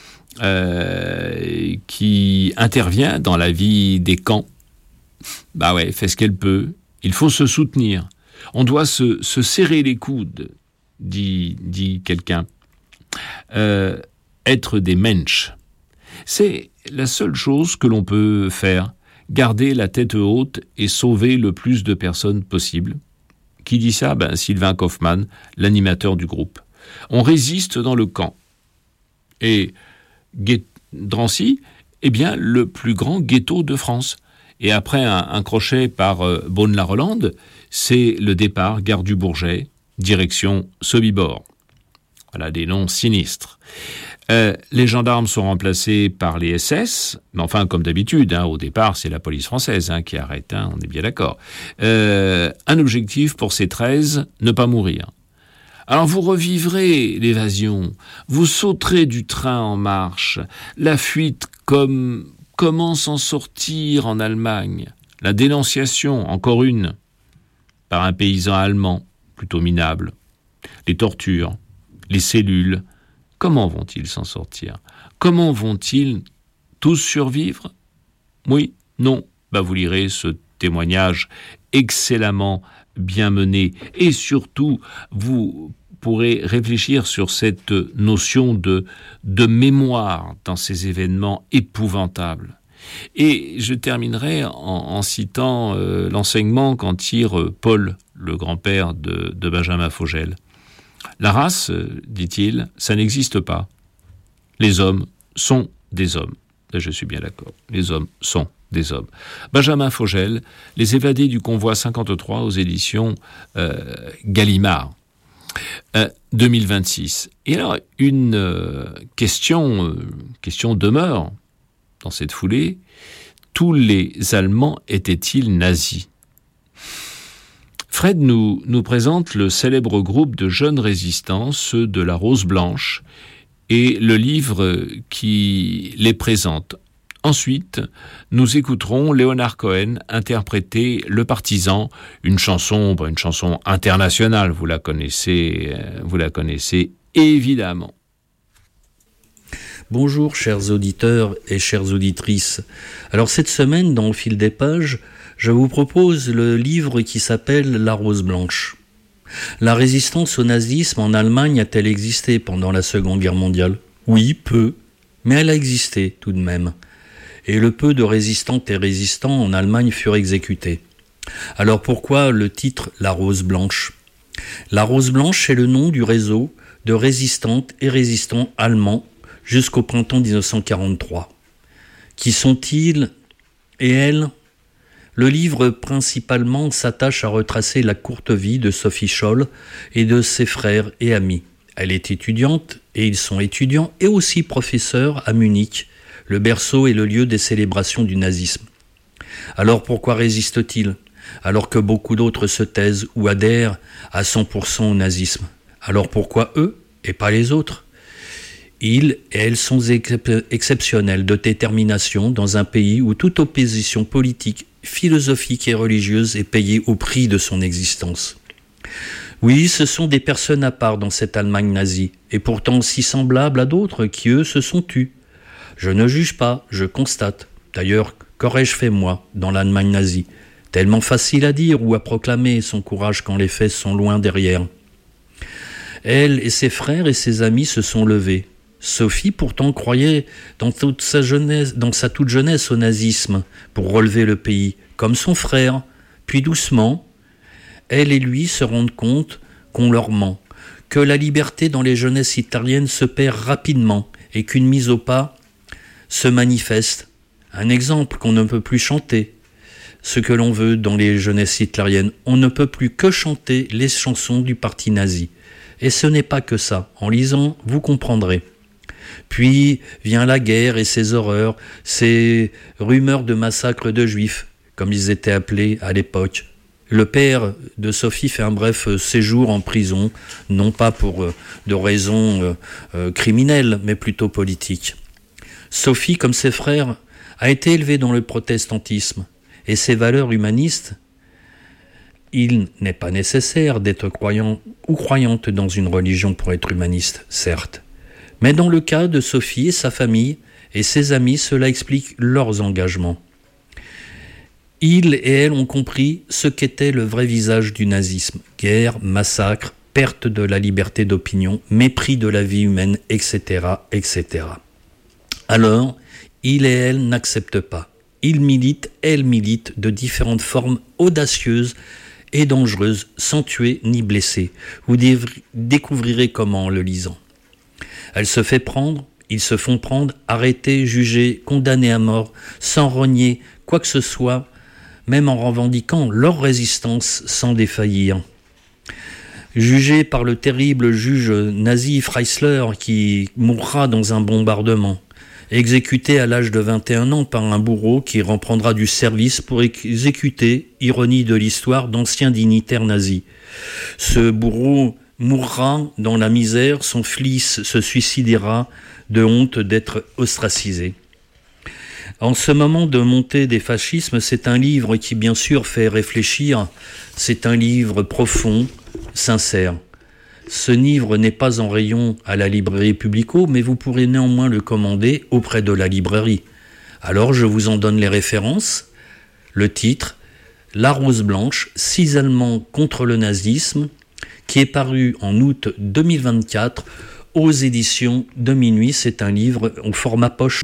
euh, qui intervient dans la vie des camps, bah ouais, fait ce qu'elle peut. Il faut se soutenir. On doit se, se serrer les coudes, dit, dit quelqu'un. Euh, être des mensch. C'est la seule chose que l'on peut faire, garder la tête haute et sauver le plus de personnes possible. Qui dit ça? Ben, Sylvain Kaufmann, l'animateur du groupe. On résiste dans le camp. Et Gué- Drancy, eh bien, le plus grand ghetto de France. Et après un, un crochet par euh, Beaune-la-Rolande, c'est le départ, gare du Bourget, direction Sobibor. Voilà des noms sinistres. Euh, les gendarmes sont remplacés par les S S, mais enfin, comme d'habitude, hein, au départ, c'est la police française hein, qui arrête, hein, on est bien d'accord. Euh, un objectif pour ces treize, ne pas mourir. Alors vous revivrez l'évasion, vous sauterez du train en marche, la fuite comme comment s'en sortir en Allemagne, la dénonciation, encore une, par un paysan allemand, plutôt minable, les tortures, les cellules. Comment vont-ils s'en sortir? Comment vont-ils tous survivre? Oui, non. Bah, vous lirez ce témoignage excellemment bien mené. Et surtout, vous pourrez réfléchir sur cette notion de, de mémoire dans ces événements épouvantables. Et je terminerai en, en citant euh, l'enseignement qu'en tire euh, Paul, le grand-père de, de Benjamin Fogel. La race, dit-il, ça n'existe pas. Les hommes sont des hommes. Là, je suis bien d'accord. Les hommes sont des hommes. Benjamin Fogel, Les évadés du convoi cinquante-trois aux éditions euh, Gallimard, euh, deux mille vingt-six. Et alors, une euh, question, euh, question demeure dans cette foulée. Tous les Allemands étaient-ils nazis ? Fred nous, nous présente le célèbre groupe de jeunes résistants, ceux de la Rose Blanche, et le livre qui les présente. Ensuite, nous écouterons Léonard Cohen interpréter Le Partisan, une chanson, une chanson internationale, vous la connaissez, vous la connaissez évidemment. Bonjour chers auditeurs et chères auditrices. Alors cette semaine, dans le fil des pages, je vous propose le livre qui s'appelle La Rose Blanche. La résistance au nazisme en Allemagne a-t-elle existé pendant la Seconde Guerre mondiale ? Oui, peu, mais elle a existé tout de même. Et le peu de résistantes et résistants en Allemagne furent exécutés. Alors pourquoi le titre La Rose Blanche ? La Rose Blanche est le nom du réseau de résistantes et résistants allemands jusqu'au printemps dix-neuf cent quarante-trois. Qui sont-ils et elles ? Le livre principalement s'attache à retracer la courte vie de Sophie Scholl et de ses frères et amis. Elle est étudiante et ils sont étudiants et aussi professeurs à Munich, le berceau et le lieu des célébrations du nazisme. Alors pourquoi résistent-ils, alors que beaucoup d'autres se taisent ou adhèrent à cent pour cent au nazisme ? Alors pourquoi eux et pas les autres ? Ils et elles sont excep- exceptionnels de détermination dans un pays où toute opposition politique, philosophique et religieuse est payée au prix de son existence. Oui, ce sont des personnes à part dans cette Allemagne nazie, et pourtant si semblables à d'autres qui, eux, se sont tus. Je ne juge pas, je constate. D'ailleurs, qu'aurais-je fait, moi, dans l'Allemagne nazie ? Tellement facile à dire ou à proclamer son courage quand les faits sont loin derrière. Elle et ses frères et ses amis se sont levés. Sophie, pourtant, croyait dans toute sa jeunesse, dans sa toute jeunesse au nazisme pour relever le pays, comme son frère. Puis doucement, elle et lui se rendent compte qu'on leur ment, que la liberté dans les jeunesses hitlériennes se perd rapidement et qu'une mise au pas se manifeste. Un exemple qu'on ne peut plus chanter. Ce que l'on veut dans les jeunesses hitlériennes, on ne peut plus que chanter les chansons du parti nazi. Et ce n'est pas que ça. En lisant, vous comprendrez. Puis vient la guerre et ses horreurs, ces rumeurs de massacres de juifs, comme ils étaient appelés à l'époque. Le père de Sophie fait un bref séjour en prison, non pas pour euh, de raisons euh, euh, criminelles, mais plutôt politiques. Sophie, comme ses frères, a été élevée dans le protestantisme et ses valeurs humanistes. Il n'est pas nécessaire d'être croyant ou croyante dans une religion pour être humaniste, certes. Mais dans le cas de Sophie et sa famille et ses amis, cela explique leurs engagements. Ils et elle ont compris ce qu'était le vrai visage du nazisme. Guerre, massacre, perte de la liberté d'opinion, mépris de la vie humaine, et cetera, et cetera. Alors, ils et elle n'acceptent pas. Ils militent, elles militent de différentes formes audacieuses et dangereuses, sans tuer ni blesser. Vous découvrirez comment en le lisant. Elle se fait prendre, ils se font prendre, arrêter, juger, condamner à mort, sans renier quoi que ce soit, même en revendiquant leur résistance sans défaillir. Jugé par le terrible juge nazi Freisler qui mourra dans un bombardement. Exécuté à l'âge de vingt et un ans par un bourreau qui reprendra du service pour exécuter, ironie de l'histoire, d'anciens dignitaires nazis. Ce bourreau mourra dans la misère, son fils se suicidera de honte d'être ostracisé. En ce moment de montée des fascismes, c'est un livre qui bien sûr fait réfléchir, c'est un livre profond, sincère. Ce livre n'est pas en rayon à la librairie Publico, mais vous pourrez néanmoins le commander auprès de la librairie. Alors je vous en donne les références. Le titre, La Rose Blanche, six Allemands contre le nazisme, qui est paru en août deux mille vingt-quatre aux éditions de Minuit. C'est un livre au format poche.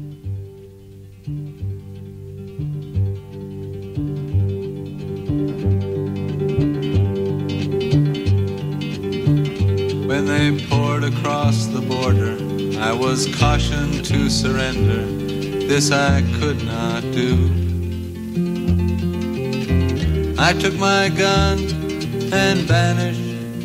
When they poured across the border, I was cautioned to surrender. This I could not do. I took my gun and vanished.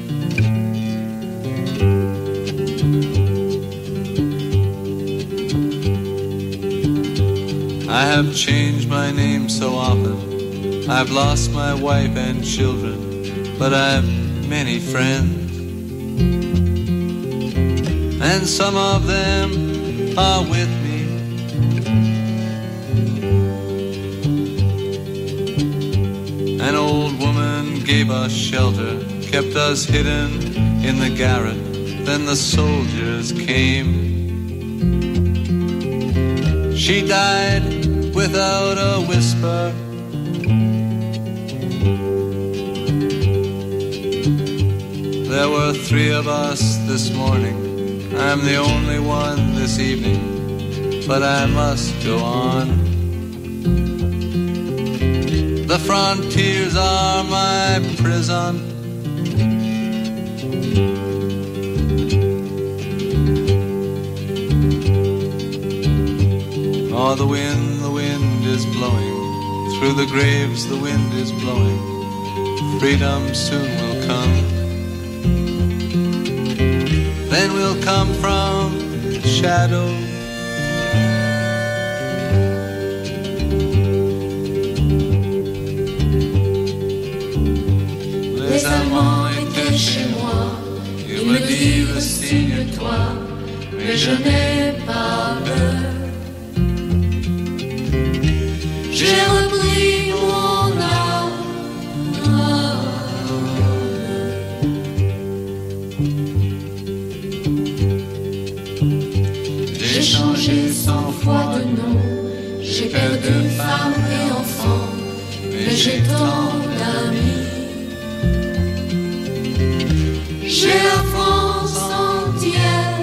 I have changed my name so often. I've lost my wife and children, but I've many friends. And some of them are with me. An old woman gave us shelter, kept us hidden in the garret. Then the soldiers came. She died without a whisper. There were three of us this morning. I'm the only one this evening, but I must go on. The frontiers are my prison. Oh, the wind, the wind is blowing. Through the graves the wind is blowing. Freedom soon will come. Then we'll come from shadow. Les Allemands étaient chez moi. Ils me disent signe-toi, mais je n'ai pas peur. J'ai repris mon âme. J'ai changé cent fois de nom, j'ai perdu femme et enfant, mais j'ai tant d'amis. J'ai la France entière.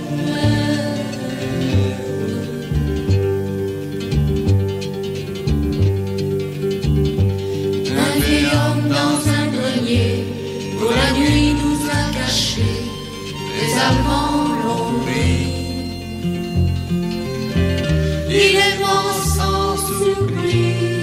Un vieil homme dans un grenier, pour la nuit nous a cachés, les Allemands l'ont mis. Il est mort sans surprise.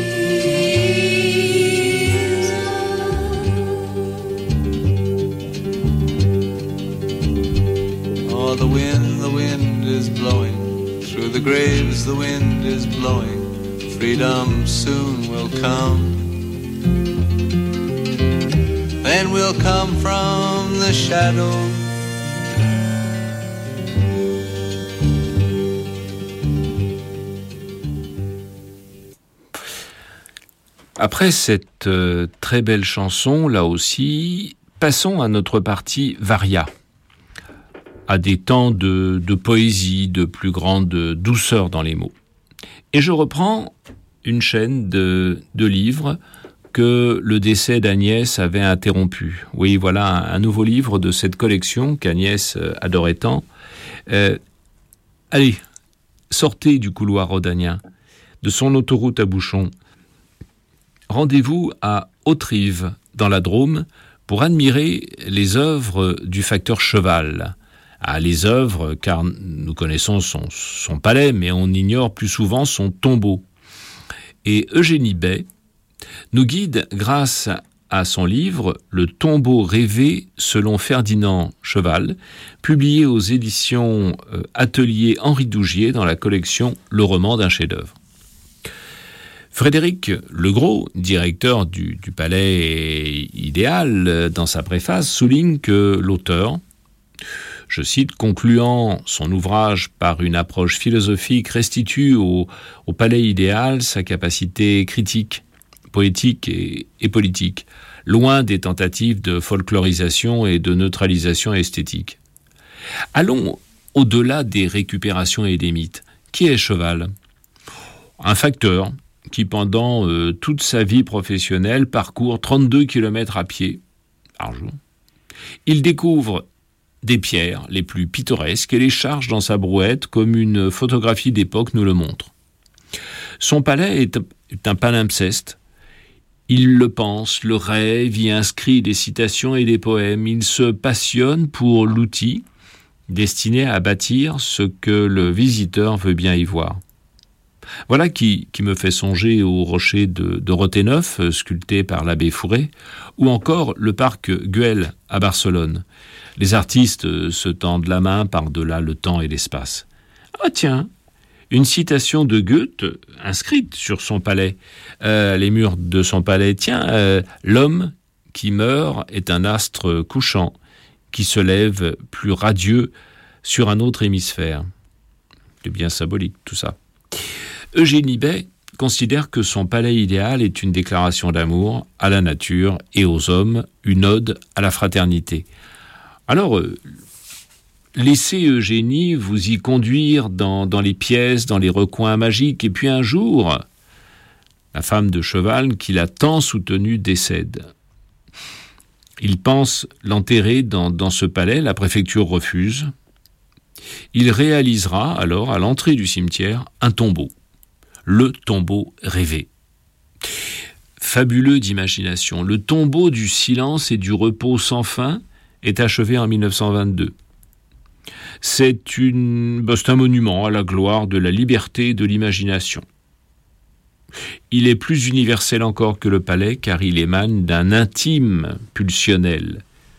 Oh, the wind, the wind is blowing. Through the graves the wind is blowing. freedom soon will come. Then we'll come from the shadow. Après cette euh, très belle chanson, là aussi, passons à notre partie Varia, à des temps de, de poésie, de plus grande douceur dans les mots. Et je reprends une chaîne de, de livres que le décès d'Agnès avait interrompu. Oui, voilà un, un nouveau livre de cette collection qu'Agnès adorait tant. Euh, allez, sortez du couloir rhodanien, de son autoroute à bouchons. Rendez-vous à Hauterive, dans la Drôme, pour admirer les œuvres du facteur Cheval. Ah, les œuvres, car nous connaissons son, son palais, mais on ignore plus souvent son tombeau. Et Eugénie Bay nous guide grâce à son livre « Le tombeau rêvé selon Ferdinand Cheval », publié aux éditions euh, Atelier Henri Dougier dans la collection « Le roman d'un chef-d'œuvre ». Frédéric Legros, directeur du, du Palais Idéal, dans sa préface, souligne que l'auteur, je cite, concluant son ouvrage par une approche philosophique, restitue au, au Palais Idéal sa capacité critique, poétique et, et politique, loin des tentatives de folklorisation et de neutralisation esthétique. Allons au-delà des récupérations et des mythes. Qui est Cheval ? Un facteur qui, pendant euh, toute sa vie professionnelle, parcourt trente-deux kilomètres à pied par jour. Il découvre des pierres les plus pittoresques et les charge dans sa brouette comme une photographie d'époque nous le montre. Son palais est, est un palimpseste. Il le pense, le rêve, y inscrit des citations et des poèmes. Il se passionne pour l'outil destiné à bâtir ce que le visiteur veut bien y voir. Voilà qui, qui me fait songer au rocher de, de Roténeuf, sculpté par l'abbé Fouret, ou encore le parc Güell à Barcelone. Les artistes se tendent la main par-delà le temps et l'espace. Ah tiens, une citation de Goethe inscrite sur son palais, euh, les murs de son palais. Tiens, euh, l'homme qui meurt est un astre couchant qui se lève plus radieux sur un autre hémisphère. C'est bien symbolique tout ça. Eugénie Bay considère que son palais idéal est une déclaration d'amour à la nature et aux hommes, une ode à la fraternité. Alors, euh, laissez Eugénie vous y conduire dans, dans les pièces, dans les recoins magiques, et puis un jour, la femme de Cheval, qui l'a tant soutenu, décède. Il pense l'enterrer dans, dans ce palais, la préfecture refuse. Il réalisera alors, à l'entrée du cimetière, un tombeau. Le tombeau rêvé. Fabuleux d'imagination, le tombeau du silence et du repos sans fin est achevé en mille neuf cent vingt-deux. C'est, une, bah, c'est un monument à la gloire de la liberté et de l'imagination. Il est plus universel encore que le palais, car il émane d'un intime pulsionnel.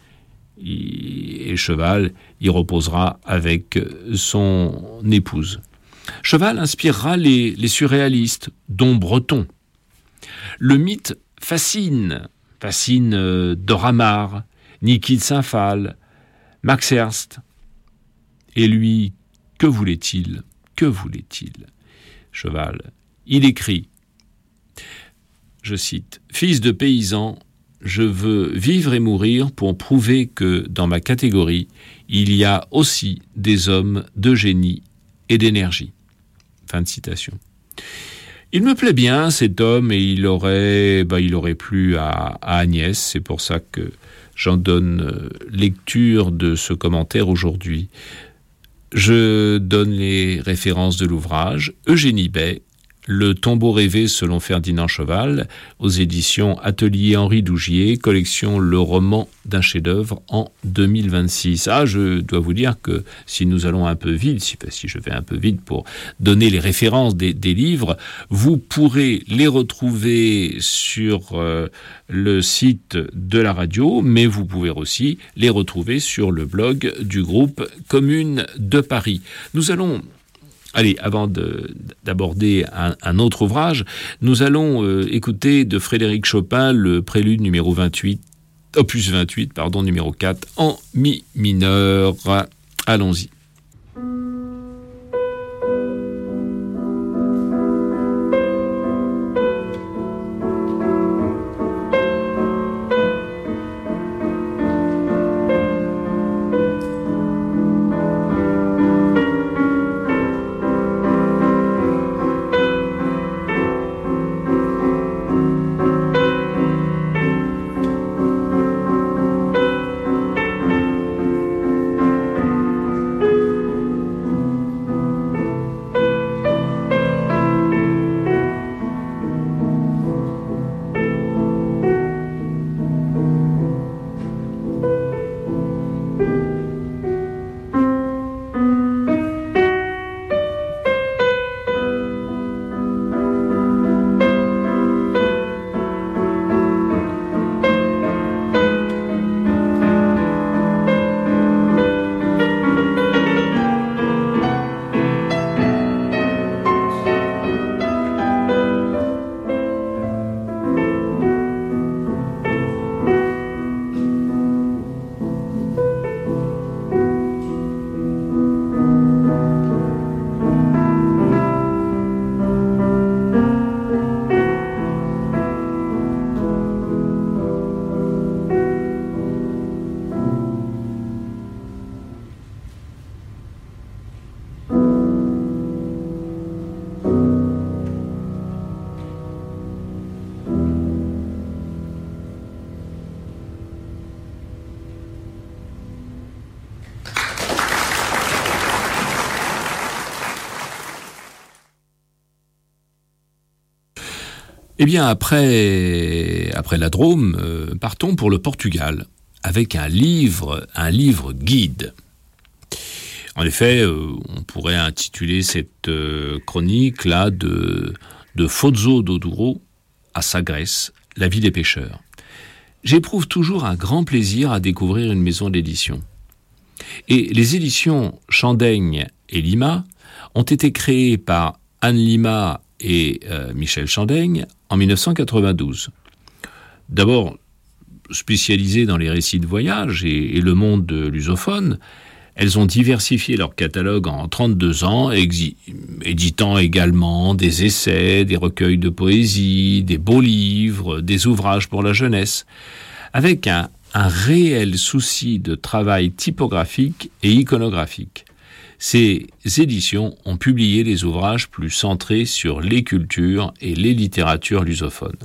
Et Cheval y reposera avec son épouse. Cheval inspirera les, les surréalistes, dont Breton. Le mythe fascine, fascine euh, Dora Maar, Niki de Saint-Phal, Max Ernst. Et lui, que voulait-il ? Que voulait-il ? Cheval, il écrit, je cite, « Fils de paysan, je veux vivre et mourir pour prouver que dans ma catégorie, il y a aussi des hommes de génie et d'énergie. » Fin de citation. Il me plaît bien cet homme et il aurait, bah, il aurait plu à, à Agnès. C'est pour ça que j'en donne lecture de ce commentaire aujourd'hui. Je donne les références de l'ouvrage. Eugénie Bay, Le tombeau rêvé selon Ferdinand Cheval, aux éditions Atelier Henri Dougier, collection Le roman d'un chef-d'œuvre en deux mille vingt-six. Ah, je dois vous dire que si nous allons un peu vite, si, si je vais un peu vite pour donner les références des, des livres, vous pourrez les retrouver sur euh, le site de la radio, mais vous pouvez aussi les retrouver sur le blog du groupe Commune de Paris. Nous allons Allez, avant de, d'aborder un, un autre ouvrage, nous allons euh, écouter de Frédéric Chopin le prélude numéro vingt-huit, opus vingt-huit, pardon, numéro quatre, en mi mineur. Allons-y. Eh bien, après, après la Drôme, euh, partons pour le Portugal, avec un livre, un livre guide. En effet, euh, on pourrait intituler cette euh, chronique-là de, de Foz do Douro à Sagres, la vie des pêcheurs. J'éprouve toujours un grand plaisir à découvrir une maison d'édition. Et les éditions Chandaigne et Lima ont été créées par Anne Lima et euh, Michel Chandaigne en dix-neuf cent quatre-vingt-douze. D'abord, spécialisées dans les récits de voyage et, et le monde lusophone, elles ont diversifié leur catalogue en trente-deux ans, exi- éditant également des essais, des recueils de poésie, des beaux livres, des ouvrages pour la jeunesse, avec un, un réel souci de travail typographique et iconographique. Ces éditions ont publié les ouvrages plus centrés sur les cultures et les littératures lusophones.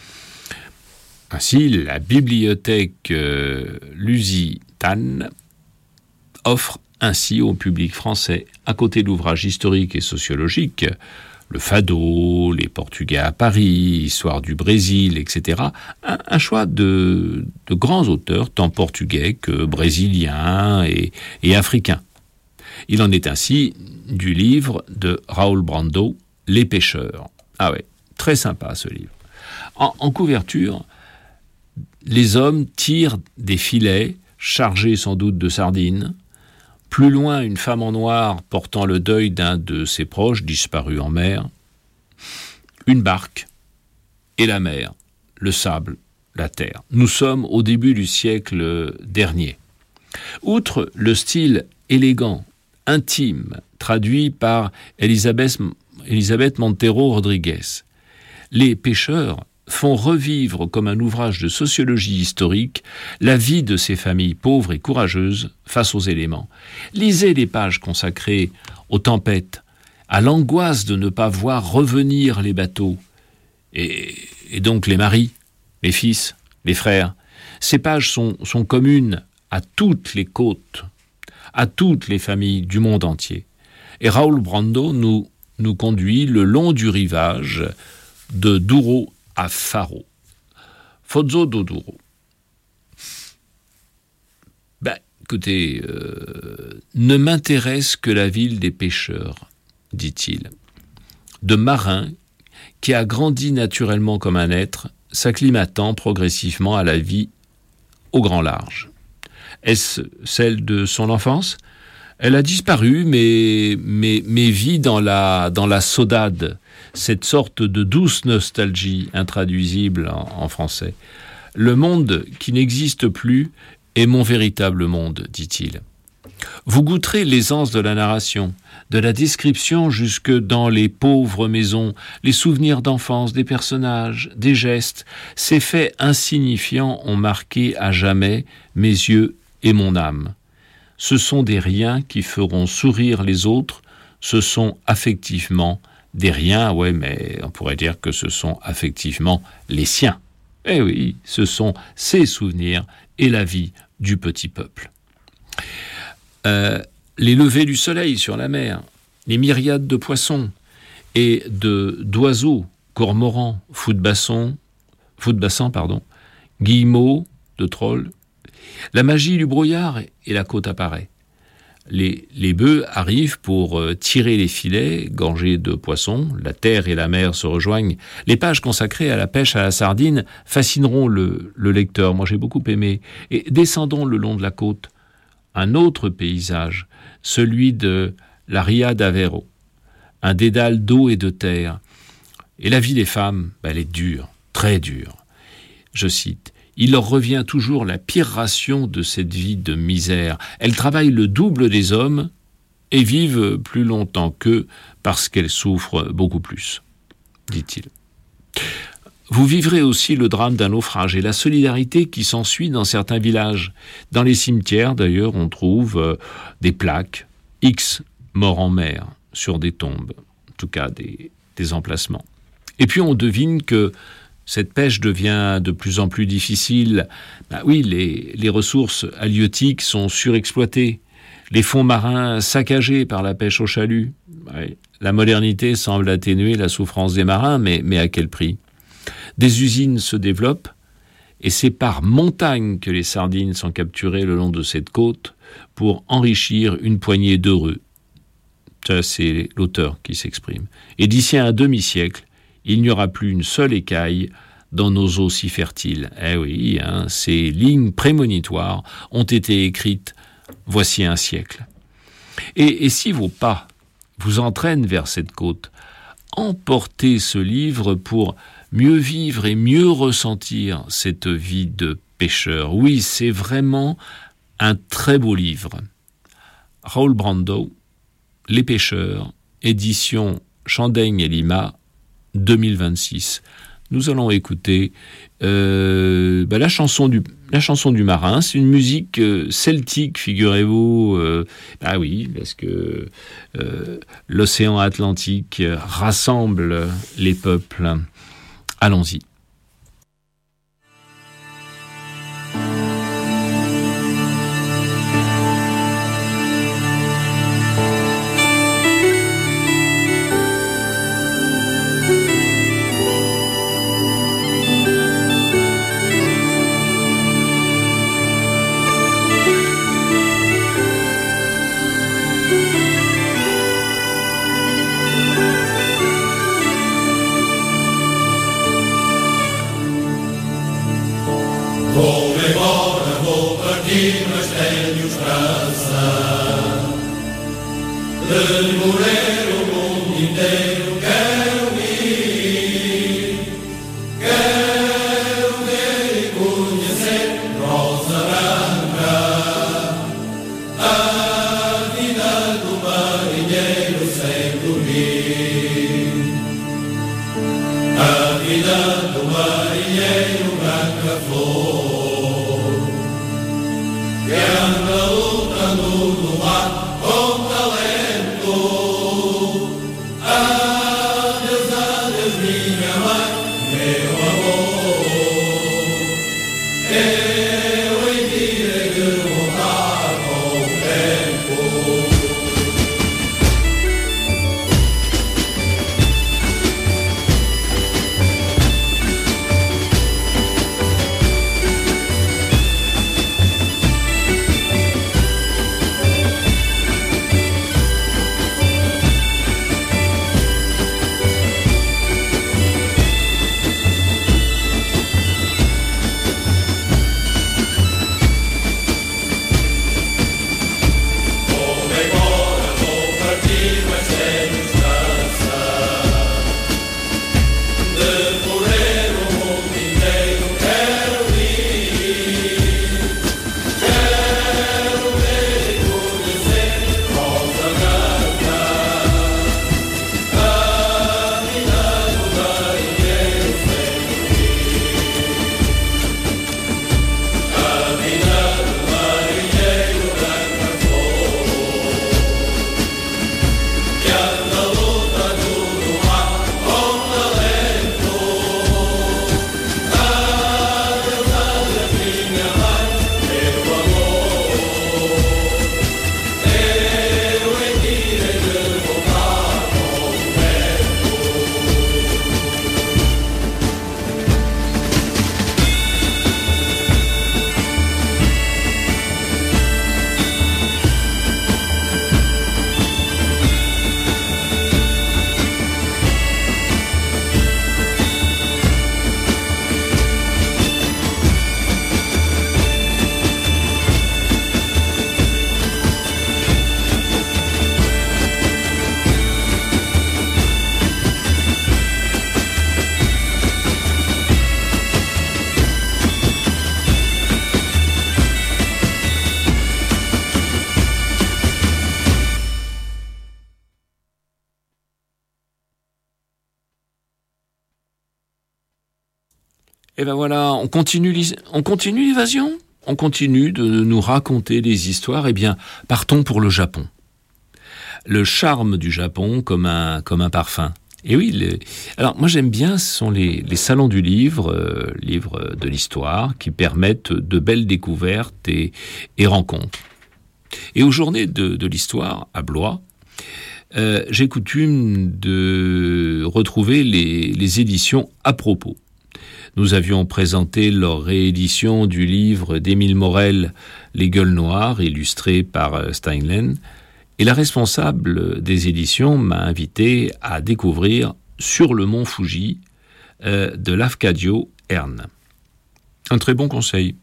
Ainsi, la bibliothèque euh, Lusitane offre ainsi au public français, à côté d'ouvrages historiques et sociologiques, le Fado, les Portugais à Paris, Histoire du Brésil, et cetera, un, un choix de, de grands auteurs, tant portugais que brésiliens et, et africains. Il en est ainsi du livre de Raoul Brando, Les pêcheurs. Ah ouais, très sympa ce livre. En, en couverture, les hommes tirent des filets, chargés sans doute de sardines. Plus loin, une femme en noir portant le deuil d'un de ses proches disparu en mer. Une barque et la mer, le sable, la terre. Nous sommes au début du siècle dernier. Outre le style élégant, intime, traduit par Elisabeth, Elisabeth Montero Rodriguez, les pêcheurs font revivre comme un ouvrage de sociologie historique la vie de ces familles pauvres et courageuses face aux éléments. Lisez les pages consacrées aux tempêtes, à l'angoisse de ne pas voir revenir les bateaux, et, et donc les maris, les fils, les frères. Ces pages sont, sont communes à toutes les côtes, à toutes les familles du monde entier. Et Raoul Brando nous, nous conduit le long du rivage de Douro à Faro. Foz do Douro. Ben, écoutez, euh, ne m'intéresse que la ville des pêcheurs, dit-il, de marins qui a grandi naturellement comme un être, s'acclimatant progressivement à la vie au grand large. Est-ce celle de son enfance ? Elle a disparu, mais, mais, mais vit dans la, dans la saudade, cette sorte de douce nostalgie intraduisible en, en français. Le monde qui n'existe plus est mon véritable monde, dit-il. Vous goûterez l'aisance de la narration, de la description jusque dans les pauvres maisons, les souvenirs d'enfance des personnages, des gestes. Ces faits insignifiants ont marqué à jamais mes yeux et mon âme. Ce sont des riens qui feront sourire les autres, ce sont affectivement des riens, ouais, mais on pourrait dire que ce sont affectivement les siens. Eh oui, ce sont ses souvenirs et la vie du petit peuple. Euh, les levées du soleil sur la mer, les myriades de poissons et de, d'oiseaux, cormorans, fous de basson, fous de bassin, pardon, guillemots, de trolls. La magie du brouillard et la côte apparaît. Les, les bœufs arrivent pour euh, tirer les filets gorgés de poissons, la terre et la mer se rejoignent. Les pages consacrées à la pêche à la sardine fascineront le, le lecteur, moi j'ai beaucoup aimé. Et descendons le long de la côte. Un autre paysage, celui de la Ria d'Aveiro, un dédale d'eau et de terre. Et la vie des femmes, ben, elle est dure, très dure. Je cite, « Il leur revient toujours la pire ration de cette vie de misère. Elles travaillent le double des hommes et vivent plus longtemps qu'eux parce qu'elles souffrent beaucoup plus, dit-il. » Vous vivrez aussi le drame d'un naufrage et la solidarité qui s'ensuit dans certains villages. Dans les cimetières, d'ailleurs, on trouve euh, des plaques « X morts en mer » sur des tombes, en tout cas des, des emplacements. Et puis on devine que cette pêche devient de plus en plus difficile. Ben oui, les, les ressources halieutiques sont surexploitées, les fonds marins saccagés par la pêche au chalut. Ouais, la modernité semble atténuer la souffrance des marins, mais, mais à quel prix ? Des usines se développent, et c'est par montagne que les sardines sont capturées le long de cette côte pour enrichir une poignée d'heureux. Ça, c'est l'auteur qui s'exprime. Et d'ici à un demi-siècle, il n'y aura plus une seule écaille dans nos eaux si fertiles. Eh oui, hein, ces lignes prémonitoires ont été écrites voici un siècle. Et, et si vos pas vous entraînent vers cette côte, emportez ce livre pour mieux vivre et mieux ressentir cette vie de pêcheur. Oui, c'est vraiment un très beau livre. Raoul Brando, Les pêcheurs, édition Chandaigne et Lima, deux mille vingt-six. Nous allons écouter euh, bah, la, chanson du, la chanson du marin. C'est une musique euh, celtique, figurez-vous. Euh, ah oui, parce que euh, l'océan Atlantique rassemble les peuples. Allons-y. Et ben voilà, on continue, on continue l'évasion. On continue de nous raconter des histoires. Eh bien, partons pour le Japon. Le charme du Japon comme un, comme un parfum. Et oui, les... alors moi j'aime bien, ce sont les, les salons du livre, euh, livres de l'histoire, qui permettent de belles découvertes et, et rencontres. Et aux journées de, de l'histoire, à Blois, euh, j'ai coutume de retrouver les, les éditions à propos. Nous avions présenté leur réédition du livre d'Émile Morel, Les Gueules Noires, illustré par Steinlen, et la responsable des éditions m'a invité à découvrir Sur le mont Fuji euh, de Lafcadio Hearn. Un très bon conseil.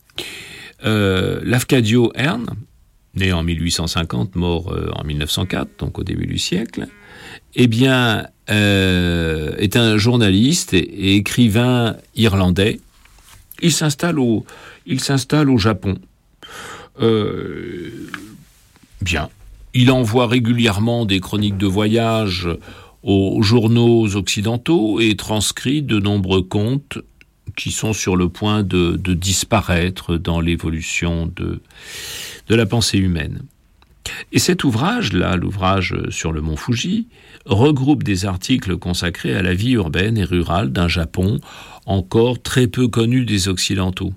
Euh, Lafcadio Hearn, né en mille huit cent cinquante, mort euh, en mille neuf cent quatre, donc au début du siècle, eh bien, euh, est un journaliste et, et écrivain irlandais. Il s'installe au, il s'installe au Japon. Euh, bien. Il envoie régulièrement des chroniques de voyage aux journaux occidentaux et transcrit de nombreux contes qui sont sur le point de, de disparaître dans l'évolution de, de la pensée humaine. Et cet ouvrage-là, l'ouvrage sur le mont Fuji, regroupe des articles consacrés à la vie urbaine et rurale d'un Japon encore très peu connu des Occidentaux.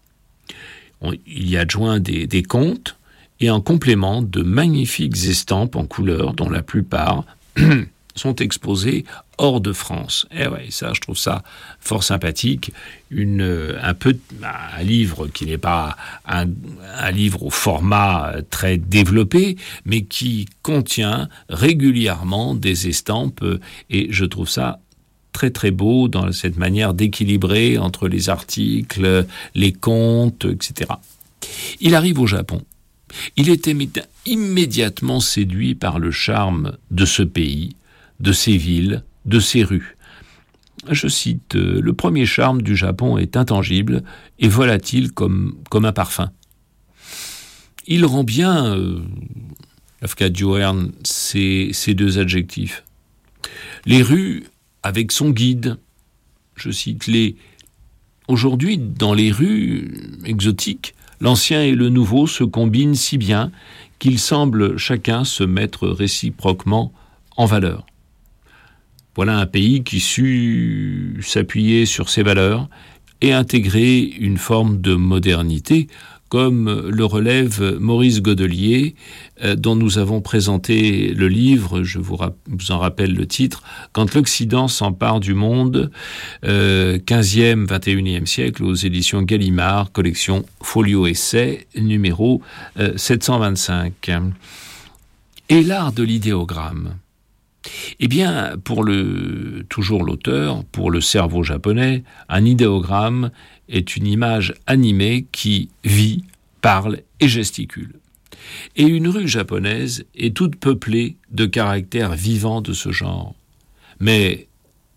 On, il y adjoint des, des contes et en complément de magnifiques estampes en couleurs dont la plupart sont exposées hors de France. Et ouais, ça, je trouve ça fort sympathique. Une, un peu, un livre qui n'est pas un, un livre au format très développé, mais qui contient régulièrement des estampes, et je trouve ça très très beau dans cette manière d'équilibrer entre les articles, les contes, et cetera. Il arrive au Japon. Il est immédiatement séduit par le charme de ce pays, de ses villes, de ses rues. Je cite, « Le premier charme du Japon est intangible et volatile comme, comme un parfum. » Il rend bien, euh, Lafcadio Hearn, ces, ces deux adjectifs. Les rues avec son guide, je cite, les... Aujourd'hui, dans les rues exotiques, l'ancien et le nouveau se combinent si bien qu'ils semblent chacun se mettre réciproquement en valeur. Voilà un pays qui sut s'appuyer sur ses valeurs et intégrer une forme de modernité, comme le relève Maurice Godelier, euh, dont nous avons présenté le livre, je vous, rap- vous en rappelle le titre, « Quand l'Occident s'empare du monde, euh, quinzième, vingt et unième siècle » aux éditions Gallimard, collection Folio Essai, numéro euh, sept cent vingt-cinq. Et l'art de l'idéogramme. Eh bien, pour le, toujours l'auteur, pour le cerveau japonais, un idéogramme est une image animée qui vit, parle et gesticule. Et une rue japonaise est toute peuplée de caractères vivants de ce genre. Mais,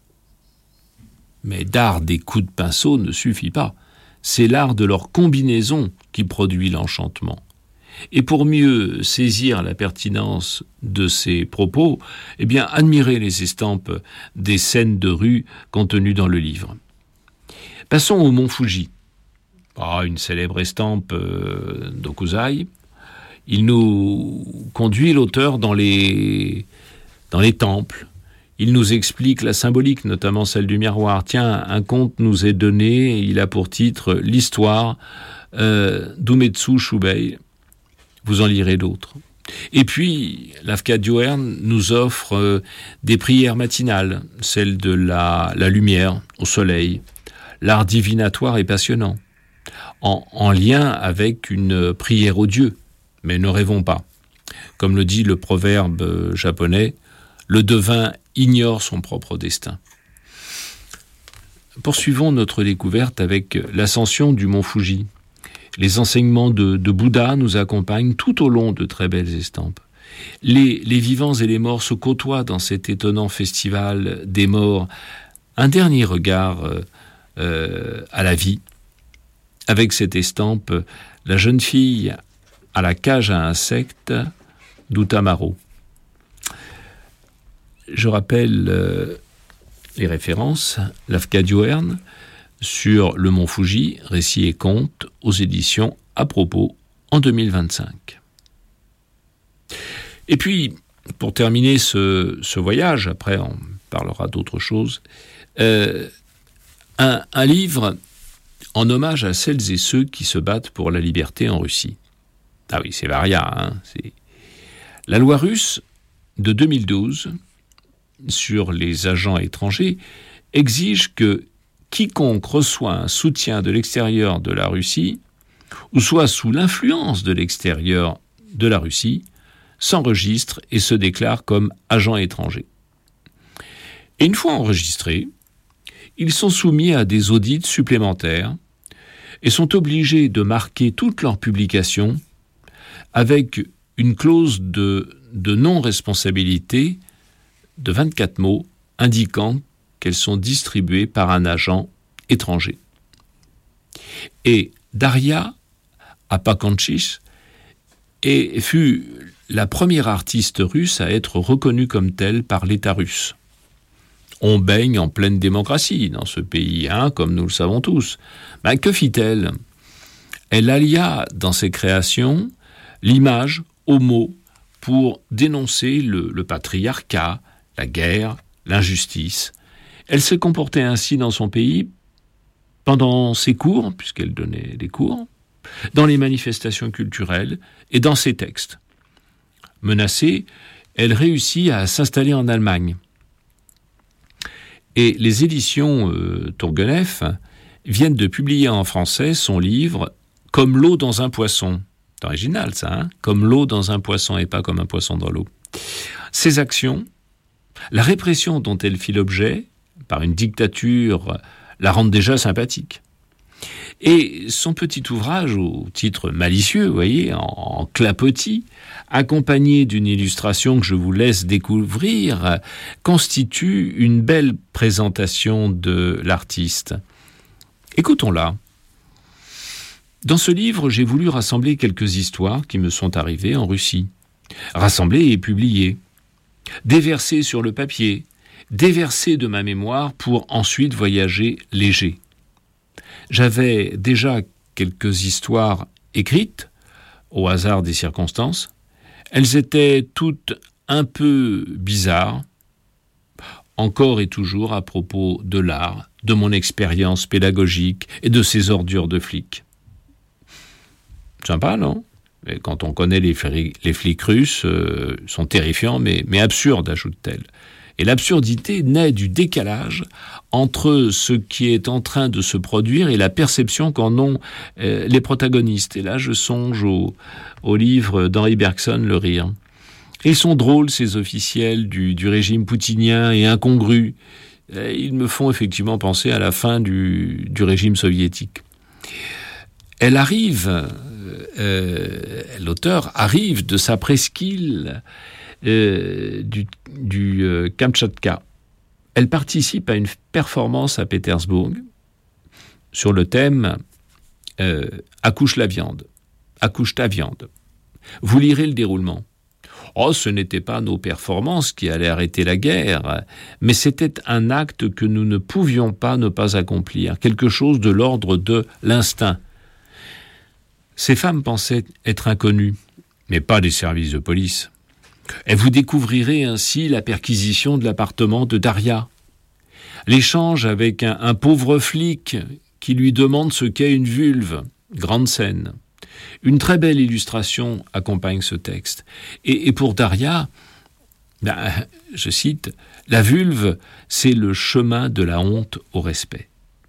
mais d'art des coups de pinceau ne suffit pas. C'est l'art de leur combinaison qui produit l'enchantement. Et pour mieux saisir la pertinence de ces propos, eh bien, admirez les estampes des scènes de rue contenues dans le livre. Passons au mont Fuji. Ah, une célèbre estampe euh, d'Okuzai. Il nous conduit, l'auteur, dans les, dans les temples. Il nous explique la symbolique, notamment celle du miroir. Tiens, un conte nous est donné, il a pour titre « L'histoire euh, d'Umetsu Shubei ». Vous en lirez d'autres. Et puis, Lafcadio Hearn nous offre euh, des prières matinales, celle de la, la lumière au soleil. L'art divinatoire est passionnant, en, en lien avec une prière aux dieux. Mais ne rêvons pas. Comme le dit le proverbe japonais, le devin ignore son propre destin. Poursuivons notre découverte avec l'ascension du mont Fuji. Les enseignements de, de Bouddha nous accompagnent tout au long de très belles estampes. Les, les vivants et les morts se côtoient dans cet étonnant festival des morts. Un dernier regard euh, euh, à la vie. Avec cette estampe, la jeune fille à la cage à insectes d'Utamaro. Je rappelle euh, les références. Lafcadio Hearn sur le mont Fuji, récits et contes, aux éditions À propos, en deux mille vingt-cinq. Et puis, pour terminer ce, ce voyage, après on parlera d'autres choses, euh, un, un livre en hommage à celles et ceux qui se battent pour la liberté en Russie. Ah oui, c'est Varia, hein, c'est... La loi russe de deux mille douze sur les agents étrangers exige que quiconque reçoit un soutien de l'extérieur de la Russie, ou soit sous l'influence de l'extérieur de la Russie, s'enregistre et se déclare comme agent étranger. Et une fois enregistrés, ils sont soumis à des audits supplémentaires et sont obligés de marquer toutes leurs publications avec une clause de, de non-responsabilité de vingt-quatre mots indiquant qu'elles sont distribuées par un agent étranger. Et Daria Apakanchis et fut la première artiste russe à être reconnue comme telle par l'État russe. On baigne en pleine démocratie dans ce pays, hein, comme nous le savons tous. Ben, que fit-elle ? Elle allia dans ses créations l'image au mot pour dénoncer le, le patriarcat, la guerre, l'injustice. Elle se comportait ainsi dans son pays pendant ses cours, puisqu'elle donnait des cours, dans les manifestations culturelles et dans ses textes. Menacée, elle réussit à s'installer en Allemagne. Et les éditions euh, Tourgueneff viennent de publier en français son livre « Comme l'eau dans un poisson ». C'est original ça, hein ? Comme l'eau dans un poisson et pas comme un poisson dans l'eau. Ses actions, la répression dont elle fit l'objet, par une dictature, la rendent déjà sympathique. Et son petit ouvrage, au titre malicieux, vous voyez, en, en clapotis, accompagné d'une illustration que je vous laisse découvrir, constitue une belle présentation de l'artiste. Écoutons-la. Dans ce livre, j'ai voulu rassembler quelques histoires qui me sont arrivées en Russie. Rassembler et publier. Déverser sur le papier. Déverser de ma mémoire pour ensuite voyager léger. J'avais déjà quelques histoires écrites, au hasard des circonstances. Elles étaient toutes un peu bizarres, encore et toujours à propos de l'art, de mon expérience pédagogique et de ces ordures de flics. Sympa, non ? Mais quand on connaît les, fri- les flics russes, euh, sont terrifiants, mais, mais absurdes, ajoute-t-elle. Et l'absurdité naît du décalage entre ce qui est en train de se produire et la perception qu'en ont euh, les protagonistes. Et là, je songe au, au livre d'Henri Bergson, Le Rire. Et ils sont drôles, ces officiels du, du régime poutinien, et incongrus. Et ils me font effectivement penser à la fin du, du régime soviétique. Elle arrive, euh, l'auteur arrive de sa presqu'île Euh, du, du euh, Kamtchatka. Elle participe à une performance à Pétersbourg sur le thème euh, « Accouche la viande »,« Accouche ta viande ». Vous lirez le déroulement. Oh, ce n'était pas nos performances qui allaient arrêter la guerre, mais c'était un acte que nous ne pouvions pas ne pas accomplir, quelque chose de l'ordre de l'instinct. Ces femmes pensaient être inconnues, mais pas des services de police. Et vous découvrirez ainsi la perquisition de l'appartement de Daria, l'échange avec un, un pauvre flic qui lui demande ce qu'est une vulve, grande scène. Une très belle illustration accompagne ce texte. Et, et pour Daria, ben, je cite, « La vulve, c'est le chemin de la honte au respect ».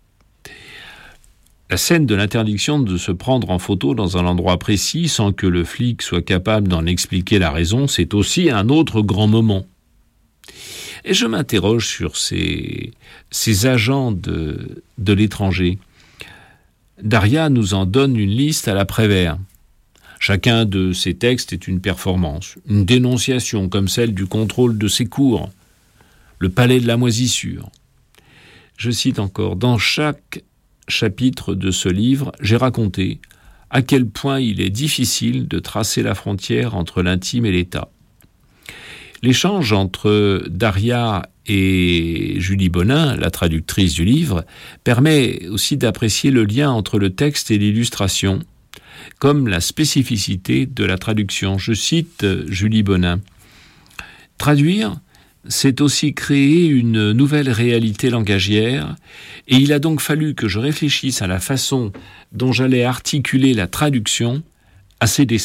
La scène de l'interdiction de se prendre en photo dans un endroit précis sans que le flic soit capable d'en expliquer la raison, c'est aussi un autre grand moment. Et je m'interroge sur ces, ces agents de, de l'étranger. Daria nous en donne une liste à la Prévert. Chacun de ces textes est une performance, une dénonciation comme celle du contrôle de ses cours, le palais de la moisissure. Je cite encore, dans chaque chapitre de ce livre, j'ai raconté à quel point il est difficile de tracer la frontière entre l'intime et l'État. L'échange entre Daria et Julie Bonin, la traductrice du livre, permet aussi d'apprécier le lien entre le texte et l'illustration, comme la spécificité de la traduction. Je cite Julie Bonin. « Traduire, c'est aussi créer une nouvelle réalité langagière, et il a donc fallu que je réfléchisse à la façon dont j'allais articuler la traduction à ces dessins. »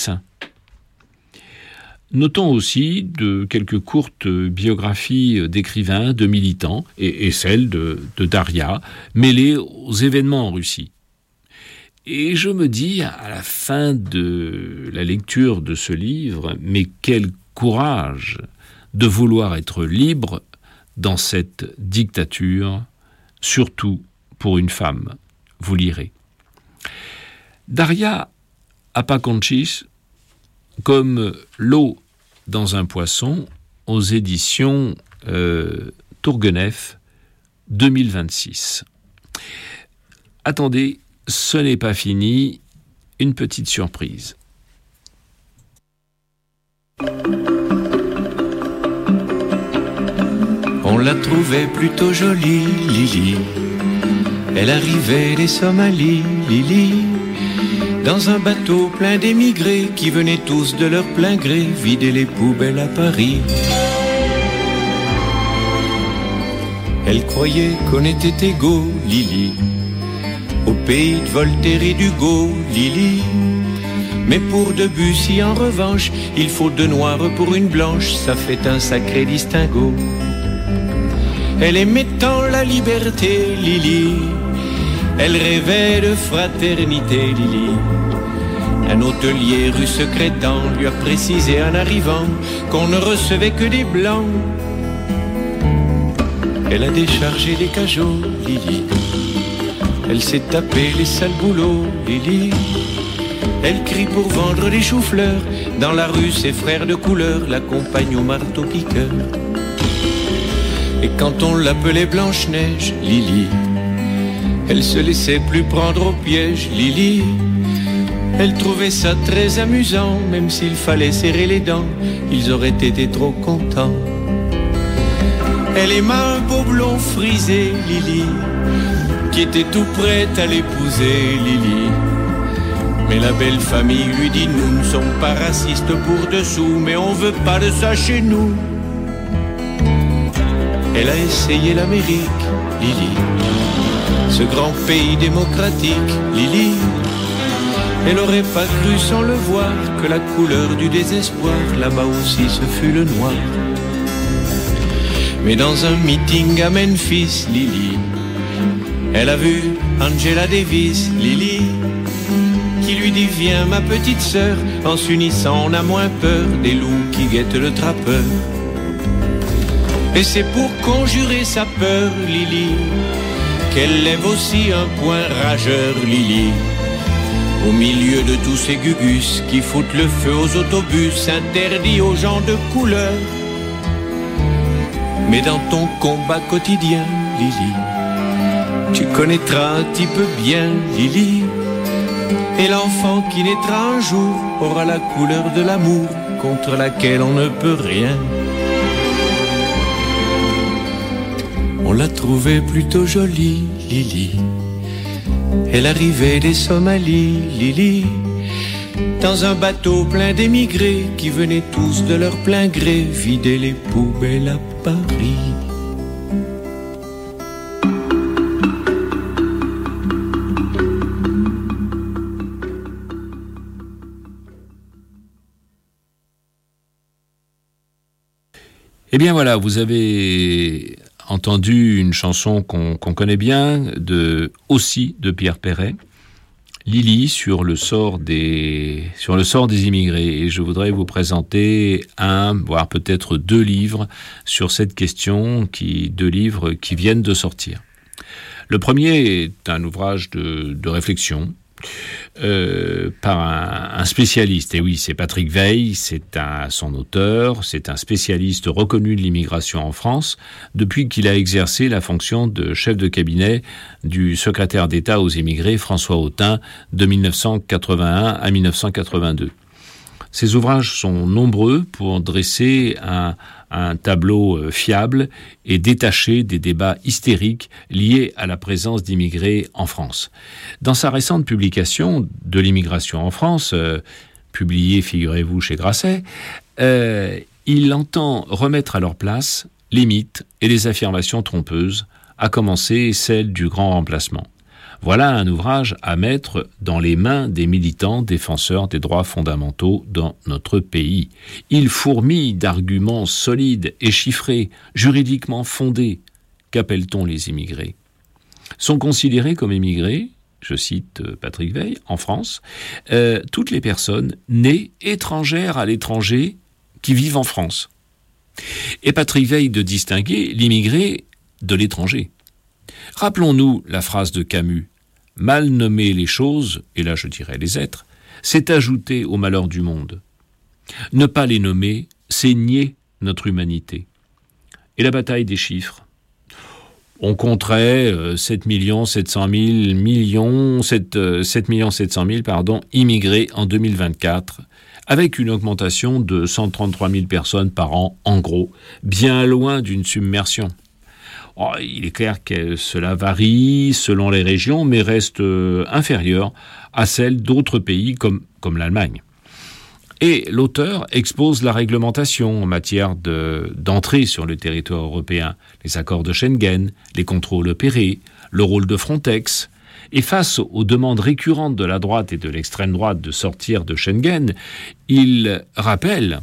Notons aussi de quelques courtes biographies d'écrivains, de militants, et, et celle de, de Daria, mêlées aux événements en Russie. Et je me dis, à la fin de la lecture de ce livre, mais quel courage de vouloir être libre dans cette dictature, surtout pour une femme. Vous lirez. Daria Apakonchis, comme l'eau dans un poisson, aux éditions euh, Tourgueneff, deux mille vingt-six. Attendez, ce n'est pas fini, une petite surprise. On la trouvait plutôt jolie, Lily. Elle arrivait des Somalies, Lily, dans un bateau plein d'émigrés qui venaient tous de leur plein gré vider les poubelles à Paris. Elle croyait qu'on était égaux, Lily, au pays de Voltaire et d'Hugo, Lily. Mais pour Debussy, en revanche, il faut deux noirs pour une blanche, ça fait un sacré distinguo. Elle aimait tant la liberté, Lily, elle rêvait de fraternité, Lily. Un hôtelier rue Secrétan lui a précisé en arrivant qu'on ne recevait que des blancs. Elle a déchargé les cajots, Lily. Elle s'est tapé les sales boulots, Lily. Elle crie pour vendre des choux-fleurs. Dans la rue, ses frères de couleur l'accompagnent au marteau-piqueur. Et quand on l'appelait Blanche-Neige, Lily, elle se laissait plus prendre au piège, Lily. Elle trouvait ça très amusant, même s'il fallait serrer les dents, ils auraient été trop contents. Elle aima un beau blond frisé, Lily, qui était tout prête à l'épouser, Lily. Mais la belle famille lui dit, nous ne sommes pas racistes pour dessous, mais on veut pas de ça chez nous. Elle a essayé l'Amérique, Lily, ce grand pays démocratique, Lily. Elle aurait pas cru sans le voir que la couleur du désespoir, là-bas aussi ce fut le noir. Mais dans un meeting à Memphis, Lily, elle a vu Angela Davis, Lily, qui lui dit viens ma petite sœur, en s'unissant on a moins peur des loups qui guettent le trappeur. Et c'est pour conjurer sa peur, Lily, qu'elle lève aussi un poing rageur, Lily, au milieu de tous ces gugus qui foutent le feu aux autobus interdits aux gens de couleur. Mais dans ton combat quotidien, Lily, tu connaîtras un petit peu bien, Lily, et l'enfant qui naîtra un jour aura la couleur de l'amour contre laquelle on ne peut rien. On la trouvait plutôt jolie, Lily. Elle arrivait des Somalies, Lily, dans un bateau plein d'émigrés qui venaient tous de leur plein gré vider les poubelles à Paris. Eh bien voilà, vous avez entendu une chanson qu'on, qu'on connaît bien, de, aussi de Pierre Perret, Lily, sur le sort des, sur le sort des immigrés. Et je voudrais vous présenter un, voire peut-être deux livres sur cette question, qui, deux livres qui viennent de sortir. Le premier est un ouvrage de, de réflexion, Euh, par un, un spécialiste. Et oui, c'est Patrick Veil, c'est un, son auteur, c'est un spécialiste reconnu de l'immigration en France depuis qu'il a exercé la fonction de chef de cabinet du secrétaire d'État aux immigrés François Autain de mille neuf cent quatre-vingt-un à mille neuf cent quatre-vingt-deux. Ces ouvrages sont nombreux pour dresser un, un tableau fiable et détaché des débats hystériques liés à la présence d'immigrés en France. Dans sa récente publication de l'immigration en France, euh, publiée, figurez-vous, chez Grasset, euh, il entend remettre à leur place les mythes et les affirmations trompeuses, à commencer celle du grand remplacement. Voilà un ouvrage à mettre dans les mains des militants défenseurs des droits fondamentaux dans notre pays. Il fourmille d'arguments solides et chiffrés, juridiquement fondés. Qu'appelle-t-on les immigrés ? Sont considérés comme immigrés, je cite Patrick Weil, en France, euh, toutes les personnes nées étrangères à l'étranger qui vivent en France. Et Patrick Weil de distinguer l'immigré de l'étranger. Rappelons-nous la phrase de Camus. Mal nommer les choses, et là je dirais les êtres, c'est ajouter au malheur du monde. Ne pas les nommer, c'est nier notre humanité. Et la bataille des chiffres. On compterait euh, sept millions sept cent mille millions, sept, euh, sept millions sept cent mille pardon, immigrés en deux mille vingt-quatre, avec une augmentation de cent trente-trois mille personnes par an, en gros, bien loin d'une submersion. Oh, il est clair que cela varie selon les régions, mais reste euh, inférieur à celle d'autres pays comme, comme l'Allemagne. Et l'auteur expose la réglementation en matière de, d'entrée sur le territoire européen, les accords de Schengen, les contrôles opérés, le rôle de Frontex. Et face aux demandes récurrentes de la droite et de l'extrême droite de sortir de Schengen, il rappelle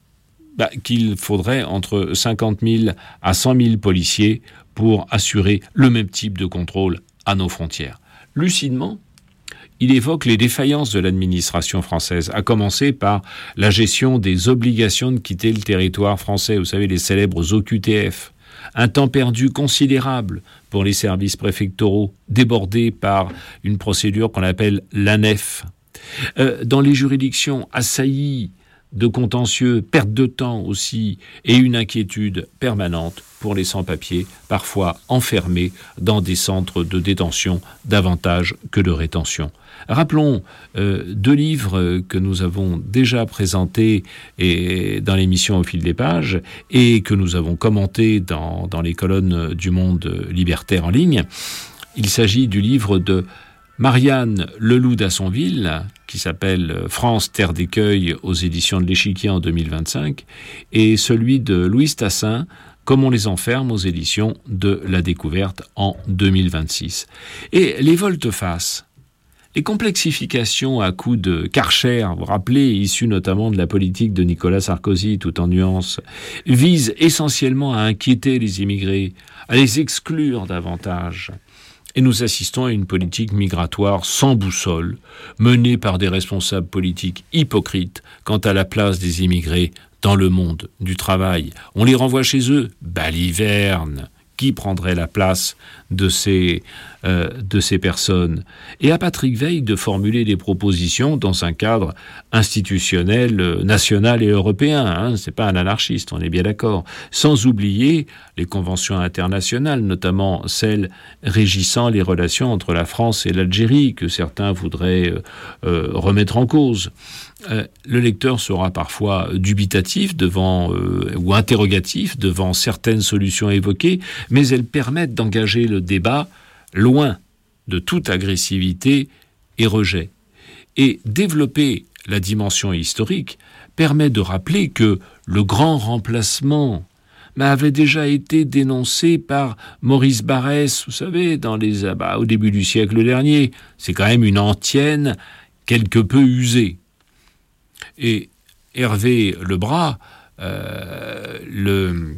bah, qu'il faudrait entre cinquante mille à cent mille policiers pour assurer le même type de contrôle à nos frontières. Lucidement, il évoque les défaillances de l'administration française, à commencer par la gestion des obligations de quitter le territoire français, vous savez, les célèbres O Q T F. Un temps perdu considérable pour les services préfectoraux, débordés par une procédure qu'on appelle l'A N E F. Euh, dans les juridictions assaillies de contentieux, perte de temps aussi, et une inquiétude permanente pour les sans-papiers, parfois enfermés dans des centres de détention davantage que de rétention. Rappelons euh, deux livres que nous avons déjà présentés et, dans l'émission Au fil des pages et que nous avons commentés dans, dans les colonnes du Monde libertaire en ligne. Il s'agit du livre de Marianne Leloup d'Assonville, qui s'appelle « France, terre d'écueil » aux éditions de l'Échiquier en deux mille vingt-cinq, et celui de Louise Tassin, « Comme on les enferme » aux éditions de La Découverte en deux mille vingt-six. Et les volte-face, les complexifications à coups de Karcher, vous vous rappelez, issues notamment de la politique de Nicolas Sarkozy, tout en nuances, visent essentiellement à inquiéter les immigrés, à les exclure davantage. Et nous assistons à une politique migratoire sans boussole, menée par des responsables politiques hypocrites quant à la place des immigrés dans le monde du travail. On les renvoie chez eux, balivernes. Qui prendrait la place de ces, euh, de ces personnes ? Et à Patrick Weil de formuler des propositions dans un cadre institutionnel, euh, national et européen. Hein, c'est pas un anarchiste, on est bien d'accord. Sans oublier les conventions internationales, notamment celles régissant les relations entre la France et l'Algérie, que certains voudraient euh, euh, remettre en cause. Euh, le lecteur sera parfois dubitatif devant euh, ou interrogatif devant certaines solutions évoquées, mais elles permettent d'engager le débat loin de toute agressivité et rejet. Et développer la dimension historique permet de rappeler que le grand remplacement avait déjà été dénoncé par Maurice Barrès, vous savez, dans les, bah, au début du siècle dernier. C'est quand même une antienne quelque peu usée. Et Hervé Lebras, euh, le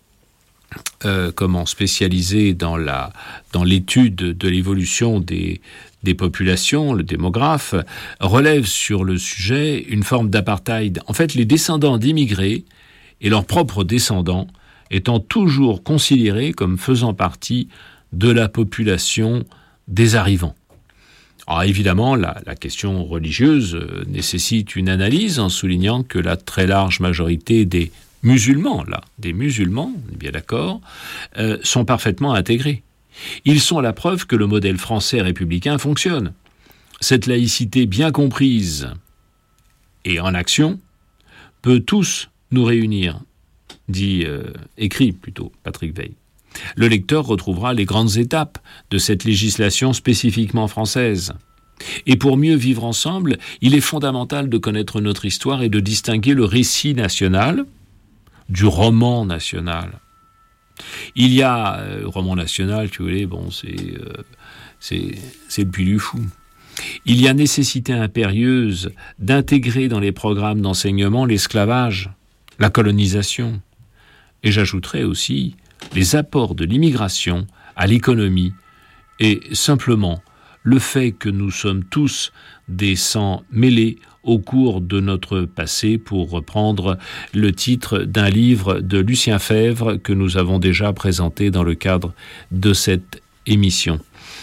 euh, comment spécialisé dans la dans l'étude de l'évolution des des populations, le démographe, relève sur le sujet une forme d'apartheid. En fait, les descendants d'immigrés et leurs propres descendants étant toujours considérés comme faisant partie de la population des arrivants. Alors évidemment, la, la question religieuse euh, nécessite une analyse en soulignant que la très large majorité des musulmans, là, des musulmans, on est bien d'accord, euh, sont parfaitement intégrés. Ils sont la preuve que le modèle français républicain fonctionne. Cette laïcité bien comprise et en action, peut tous nous réunir, dit, euh, écrit plutôt Patrick Weil. Le lecteur retrouvera les grandes étapes de cette législation spécifiquement française. Et pour mieux vivre ensemble, il est fondamental de connaître notre histoire et de distinguer le récit national du roman national. Il y a euh, roman national, tu vois, bon, c'est, euh, c'est, c'est le puits du fou. Il y a nécessité impérieuse d'intégrer dans les programmes d'enseignement l'esclavage, la colonisation, et j'ajouterais aussi les apports de l'immigration à l'économie et simplement le fait que nous sommes tous des sangs mêlés au cours de notre passé, pour reprendre le titre d'un livre de Lucien Febvre que nous avons déjà présenté dans le cadre de cette émission.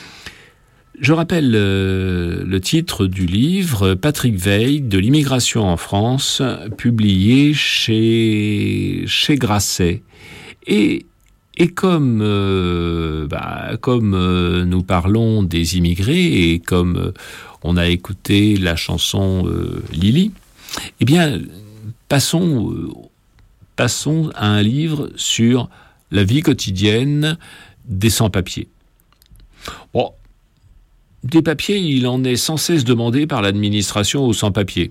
Je rappelle euh, le titre du livre, Patrick Weil, de l'immigration en France, publié chez, chez Grasset. Et, et comme, euh, bah, comme euh, nous parlons des immigrés et comme euh, on a écouté la chanson euh, Lily, eh bien, passons, euh, passons à un livre sur la vie quotidienne des sans-papiers. Bon, des papiers, il en est sans cesse demandé par l'administration aux sans-papiers.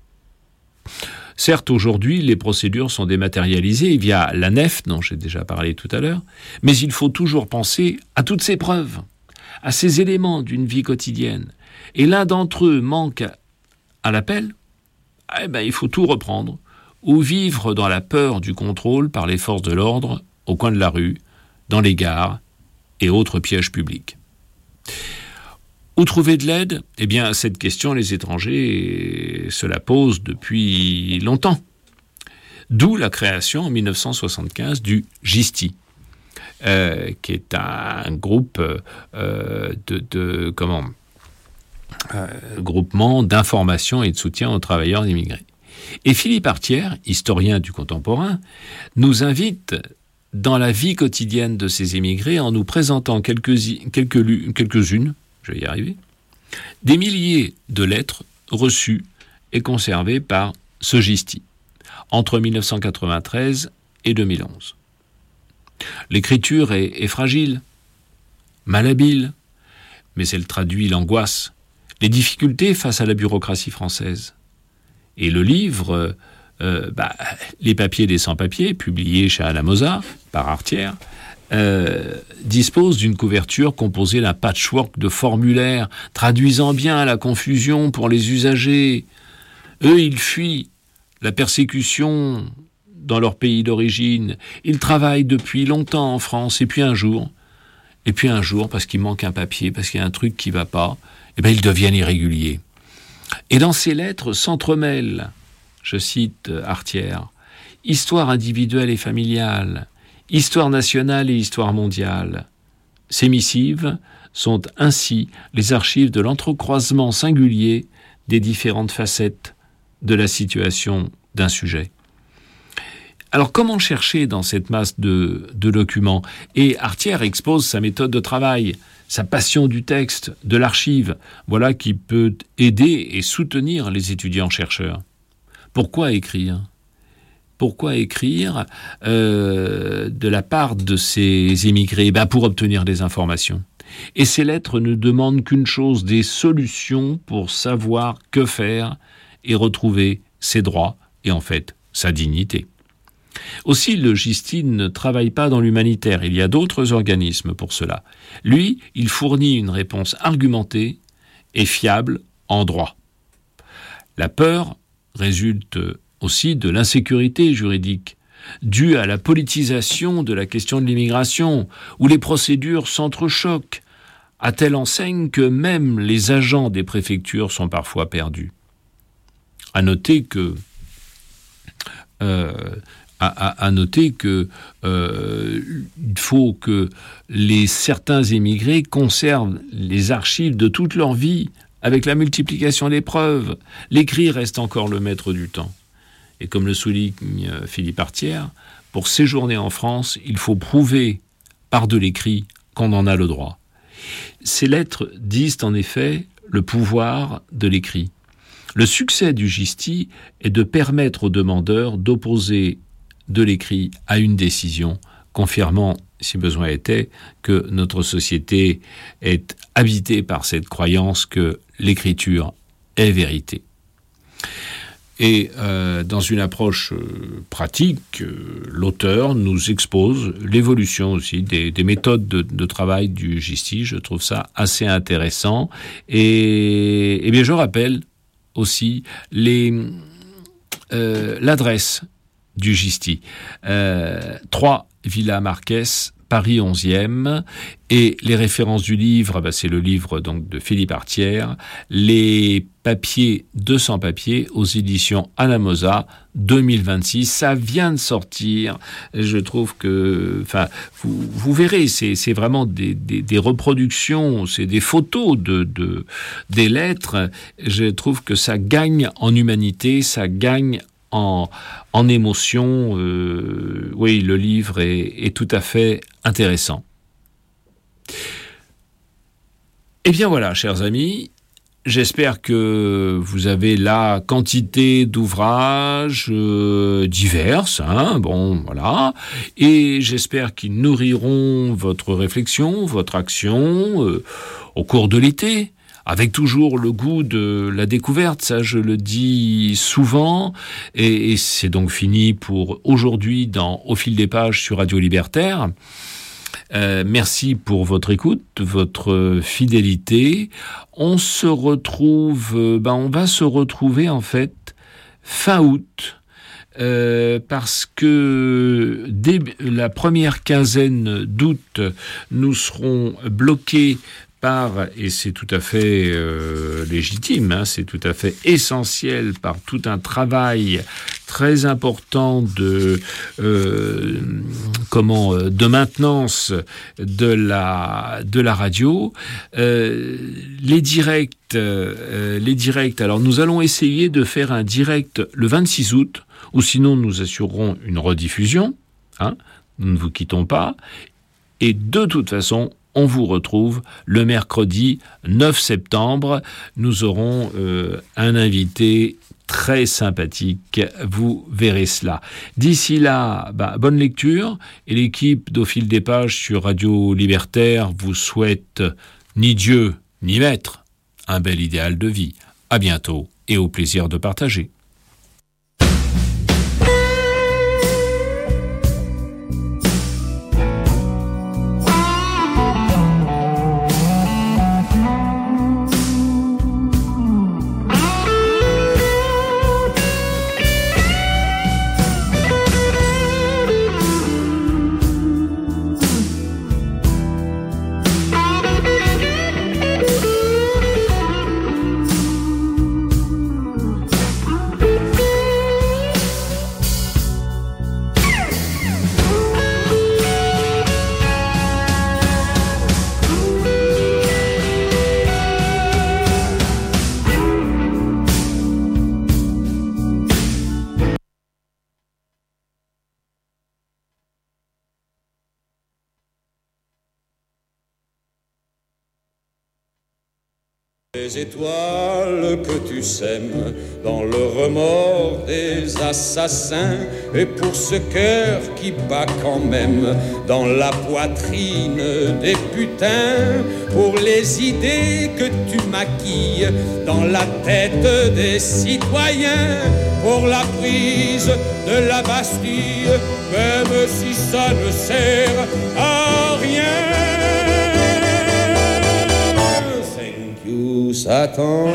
Certes, aujourd'hui, les procédures sont dématérialisées via l'A N E F, dont j'ai déjà parlé tout à l'heure, mais il faut toujours penser à toutes ces preuves, à ces éléments d'une vie quotidienne. Et l'un d'entre eux manque à l'appel, eh ben, il faut tout reprendre, ou vivre dans la peur du contrôle par les forces de l'ordre, au coin de la rue, dans les gares et autres pièges publics. Où trouver de l'aide ? Eh bien, cette question, les étrangers se la posent depuis longtemps. D'où la création en dix-neuf cent soixante-quinze du GISTI, euh, qui est un groupe euh, de, de comment euh, groupement d'information et de soutien aux travailleurs immigrés. Et Philippe Artière, historien du contemporain, nous invite dans la vie quotidienne de ces immigrés en nous présentant quelques, quelques, quelques-unes, je vais y arriver, des milliers de lettres reçues et conservées par ce GISTI entre dix-neuf cent quatre-vingt-treize et deux mille onze. L'écriture est, est fragile, malhabile, mais elle traduit l'angoisse, les difficultés face à la bureaucratie française. Et le livre, euh, bah, Les papiers des sans-papiers, publié chez Alamosa par Artière, Euh, dispose d'une couverture composée d'un patchwork de formulaires traduisant bien la confusion pour les usagers. Eux, ils fuient la persécution dans leur pays d'origine. Ils travaillent depuis longtemps en France, et puis un jour, et puis un jour, parce qu'il manque un papier, parce qu'il y a un truc qui va pas, eh ben, ils deviennent irréguliers. Et dans ces lettres s'entremêlent, je cite Artière, histoire individuelle et familiale, histoire nationale et histoire mondiale. Ces missives sont ainsi les archives de l'entrecroisement singulier des différentes facettes de la situation d'un sujet. Alors comment chercher dans cette masse de, de documents ? Et Artière expose sa méthode de travail, sa passion du texte, de l'archive. Voilà qui peut aider et soutenir les étudiants-chercheurs. Pourquoi écrire ? Pourquoi écrire euh, de la part de ces immigrés ? Ben pour obtenir des informations. Et ces lettres ne demandent qu'une chose, des solutions pour savoir que faire et retrouver ses droits et en fait sa dignité. Aussi, le GISTI ne travaille pas dans l'humanitaire, il y a d'autres organismes pour cela. Lui, il fournit une réponse argumentée et fiable en droit. La peur résulte aussi de l'insécurité juridique, due à la politisation de la question de l'immigration, où les procédures s'entrechoquent, à telle enseigne que même les agents des préfectures sont parfois perdus. À noter que, euh, à, à, à noter que euh, il faut que les certains immigrés conservent les archives de toute leur vie, avec la multiplication des preuves. L'écrit reste encore le maître du temps. Et comme le souligne Philippe Artière, pour séjourner en France, il faut prouver par de l'écrit qu'on en a le droit. Ces lettres disent en effet le pouvoir de l'écrit. Le succès du Gisti est de permettre aux demandeurs d'opposer de l'écrit à une décision, confirmant, si besoin était, que notre société est habitée par cette croyance que l'écriture est vérité. Et euh, dans une approche euh, pratique, euh, l'auteur nous expose l'évolution aussi des, des méthodes de, de travail du Gisti. Je trouve ça assez intéressant. Et, et bien, je rappelle aussi les, euh, l'adresse du Gisti. Euh, trois Villa Marquès, Paris onzième, et les références du livre, bah, c'est le livre donc de Philippe Artière, les papiers, deux cents papiers aux éditions Anamosa deux mille vingt-six. Ça vient de sortir. Je trouve que, enfin, vous, vous verrez, c'est, c'est vraiment des, des, des reproductions, c'est des photos de, de, des lettres. Je trouve que ça gagne en humanité, ça gagne En, en émotion. Euh, oui, le livre est, est tout à fait intéressant. Eh bien voilà, chers amis, j'espère que vous avez la quantité d'ouvrages euh, divers, hein, bon, voilà, et j'espère qu'ils nourriront votre réflexion, votre action euh, au cours de l'été, avec toujours le goût de la découverte, ça je le dis souvent, et, et c'est donc fini pour aujourd'hui dans Au fil des pages sur Radio Libertaire. Euh, merci pour votre écoute, votre fidélité. On se retrouve, ben on va se retrouver en fait fin août, euh, parce que dès la première quinzaine d'août, nous serons bloqués par, et c'est tout à fait euh, légitime, hein, c'est tout à fait essentiel, par tout un travail très important de euh, comment de maintenance de la de la radio, euh, les directs, euh, les directs. Alors nous allons essayer de faire un direct le vingt-six août, ou sinon nous assurerons une rediffusion. Hein, nous ne vous quittons pas, et de toute façon, on vous retrouve le mercredi neuf septembre. Nous aurons euh, un invité très sympathique. Vous verrez cela. D'ici là, bah, bonne lecture. Et l'équipe d'Au fil des pages sur Radio Libertaire vous souhaite ni Dieu ni maître un bel idéal de vie. À bientôt et au plaisir de partager. Les étoiles que tu sèmes dans le remords des assassins, et pour ce cœur qui bat quand même dans la poitrine des putains, pour les idées que tu maquilles dans la tête des citoyens, pour la prise de la Bastille, même si ça ne sert à rien. Satan.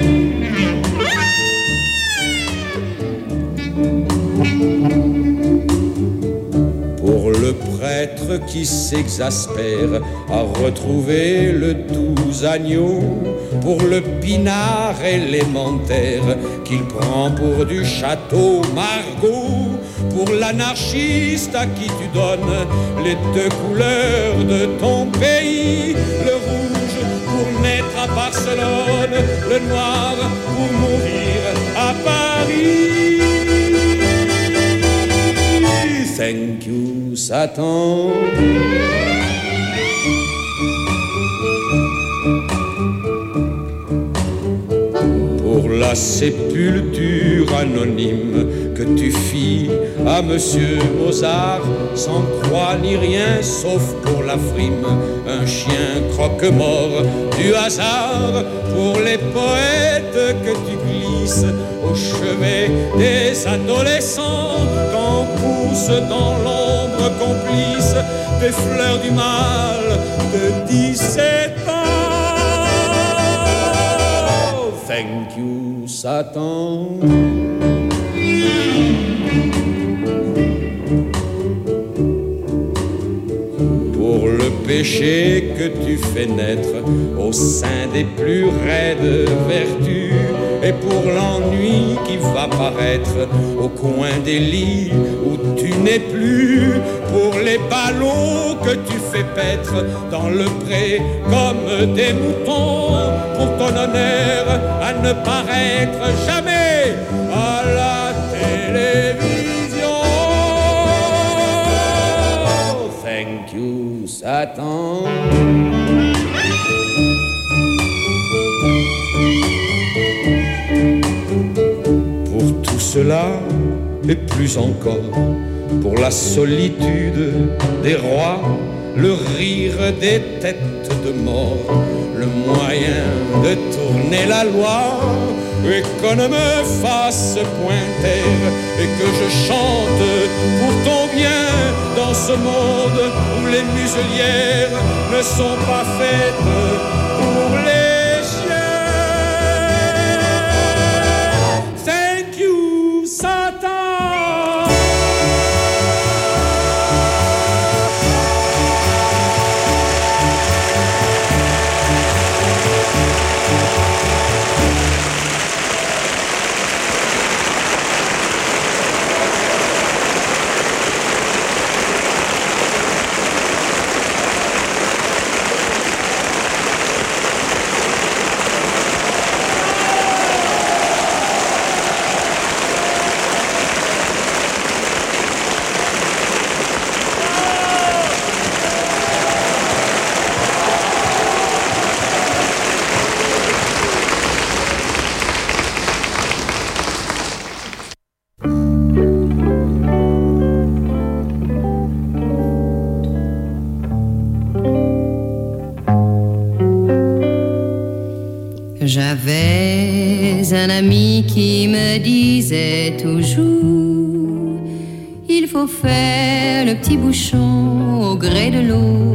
Pour le prêtre qui s'exaspère à retrouver le doux agneau, pour le pinard élémentaire qu'il prend pour du château Margaux, pour l'anarchiste à qui tu donnes les deux couleurs de ton pays, le rouge pour naître à Barcelone, le noir pour mourir à Paris. Thank you, Satan. Pour la sépulture anonyme que tu fis à Monsieur Mozart, sans croix ni rien sauf pour la frime, un chien croque-mort du hasard pour les poètes que tu glisses au chevet des adolescents, quand poussent dans l'ombre complice des fleurs du mal de dix-sept ans. Thank you, Satan. Pour le péché que tu fais naître au sein des plus raides vertus, et pour l'ennui qui va paraître au coin des lits où tu n'es plus, pour les ballots que tu fais paître dans le pré comme des moutons, pour ton honneur à ne paraître jamais à la télévision. Thank you, Satan. Pour tout cela et plus encore, pour la solitude des rois, le rire des têtes de mort, le moyen de tourner la loi, et qu'on ne me fasse point taire, et que je chante pour ton bien dans ce monde où les muselières ne sont pas faites pour les chiens. Thank you, Satan. J'avais un ami qui me disait toujours: il faut faire le petit bouchon au gré de l'eau.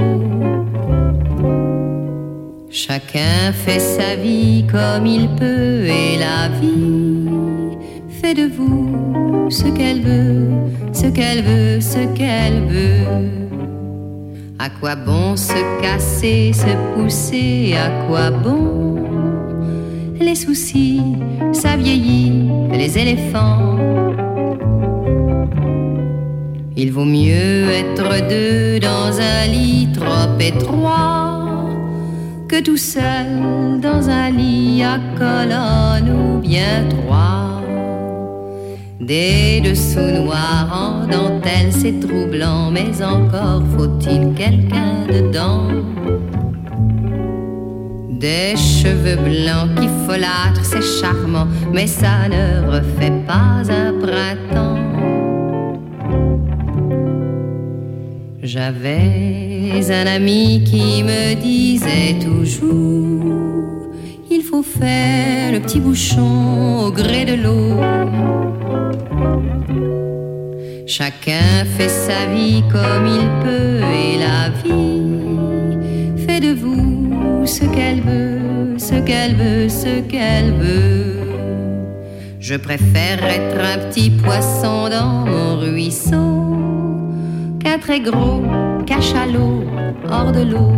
Chacun fait sa vie comme il peut, et la vie fait de vous ce qu'elle veut, ce qu'elle veut, ce qu'elle veut. À quoi bon se casser, se pousser, à quoi bon les soucis, ça vieillit les éléphants. Il vaut mieux être deux dans un lit trop étroit que tout seul dans un lit à colonne ou bien trois. Des dessous noirs en dentelle, c'est troublant, mais encore faut-il quelqu'un dedans. Des cheveux blancs qui folâtrent, c'est charmant, mais ça ne refait pas un printemps. J'avais un ami qui me disait toujours: il faut faire le petit bouchon au gré de l'eau. Chacun fait sa vie comme il peut, et la vie fait de vous ce qu'elle veut, ce qu'elle veut, ce qu'elle veut. Je préfère être un petit poisson dans mon ruisseau qu'un très gros cachalot hors de l'eau.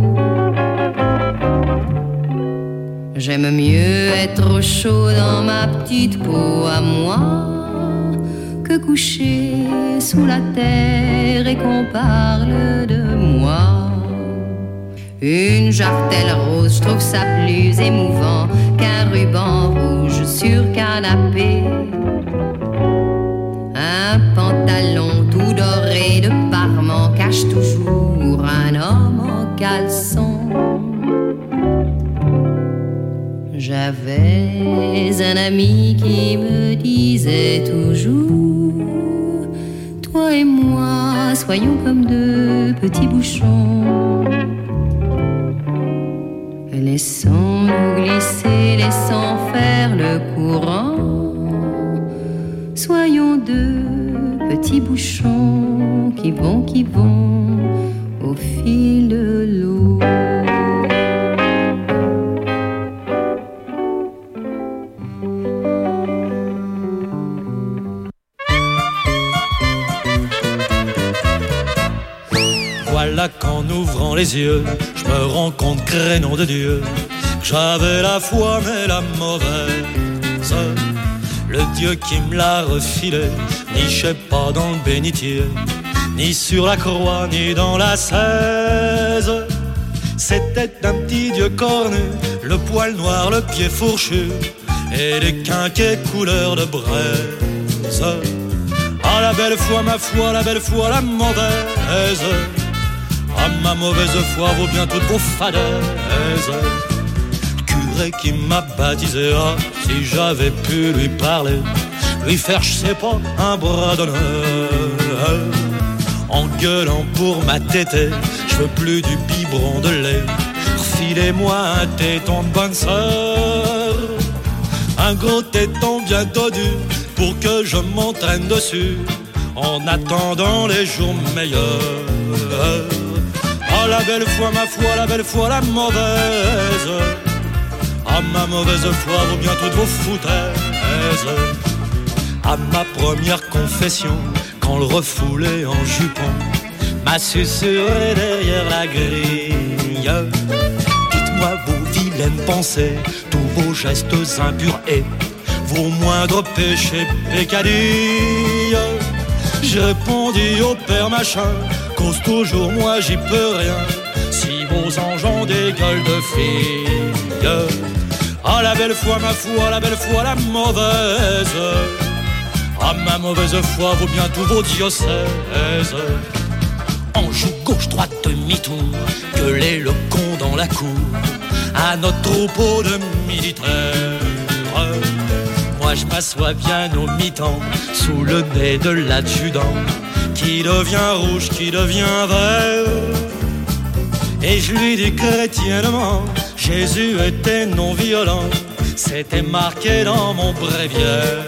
J'aime mieux être au chaud dans ma petite peau à moi que coucher sous la terre et qu'on parle de moi. Une jarretelle rose, je trouve ça plus émouvant qu'un ruban rouge sur canapé. Un pantalon tout doré de parement cache toujours un homme en caleçon. J'avais un ami qui me disait toujours: toi et moi, soyons comme deux petits bouchons, laissons-nous glisser, laissant faire le courant. Soyons deux petits bouchons qui vont, qui vont au fil de l'eau. Voilà qu'en ouvrant les yeux, je me rends compte, crénom de Dieu, que j'avais la foi mais la mauvaise. Le Dieu qui me l'a refilé nichait pas dans le bénitier, ni sur la croix, ni dans la seize. C'était un petit Dieu cornu, le poil noir, le pied fourchu, et les quinquets couleur de braise. Ah, la belle foi, ma foi, la belle foi, la mauvaise. Ah, ma mauvaise foi vaut bien toutes vos fadaises. Le curé qui m'a baptisé, ah, si j'avais pu lui parler, lui faire, je sais pas, un bras d'honneur. En gueulant pour ma tétée, je veux plus du biberon de lait, refilez-moi un téton de bonne sœur. Un gros téton bien dodu pour que je m'entraîne dessus en attendant les jours meilleurs. Ah, la belle foi, ma foi, la belle foi, la mauvaise. Ah, ma mauvaise foi vaut bien toutes vos foutaises. À ma première confession, quand le refoulé en jupon m'a susurré derrière la grille: dites-moi vos vilaines pensées, tous vos gestes impurs et vos moindres péchés pécadilles. J'ai répondu au père machin, cause toujours moi j'y peux rien, si vos anges ont des gueules de filles. Ah, la belle foi, ma foi, la belle foi, la mauvaise. Ah, ma mauvaise foi vaut bien tous vos diocèses. En joue gauche, droite, demi-tour, gueuler le con dans la cour à notre troupeau de militaires. Moi je m'assois bien au mi-temps sous le nez de l'adjudant, qui devient rouge, qui devient vert. Et je lui dis chrétiennement, Jésus était non violent, c'était marqué dans mon bréviaire.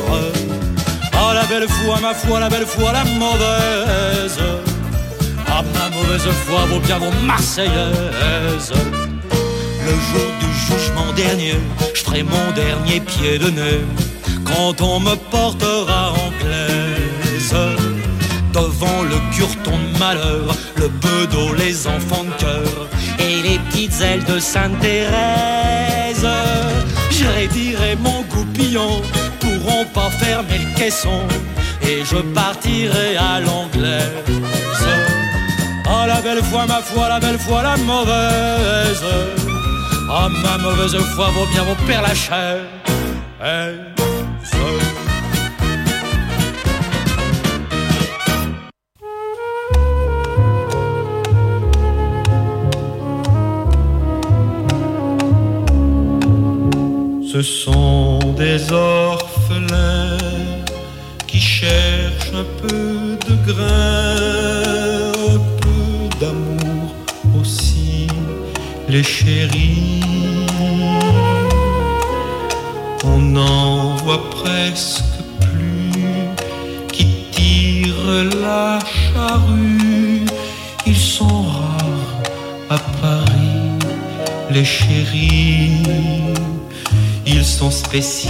Ah, la belle foi, ma foi, la belle foi, la mauvaise. Ah, ma mauvaise foi vaut bien vos Marseillaises. Le jour du jugement dernier, je ferai mon dernier pied de nez, quand on me portera en glaise. Devant le cureton de malheur, le bedeau, les enfants de cœur et les petites ailes de Sainte-Thérèse. Je rédirai mon goupillon, pourront pas fermer le caisson, et je partirai à l'anglaise. Ah, la belle foi, ma foi, la belle foi, la mauvaise. Ah, ma mauvaise foi vaut bien vos pères Lachaise. Ce sont des orphelins qui cherchent un peu de grain, un peu d'amour aussi, les chéris. On n'en voit presque plus qui tirent la charrue. Ils sont rares à Paris, les chéris. Ils sont spécialisés,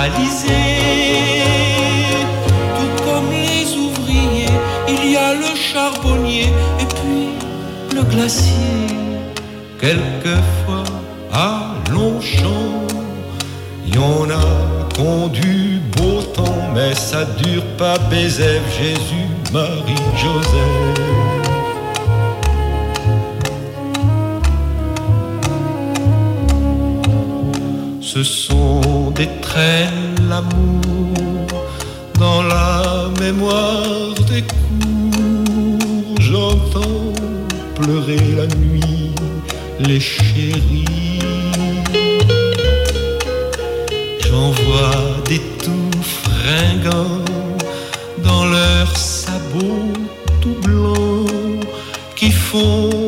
tout comme les ouvriers. Il y a le charbonnier et puis le glacier. Quelquefois à Longchamp, y en a qu'ont du beau temps, mais ça dure pas. Bézève, Jésus, Marie, Joseph. Ce sont des traits l'amour dans la mémoire des cours. J'entends pleurer la nuit les chéris. j'en vois des tout fringants dans leurs sabots tout blancs qui font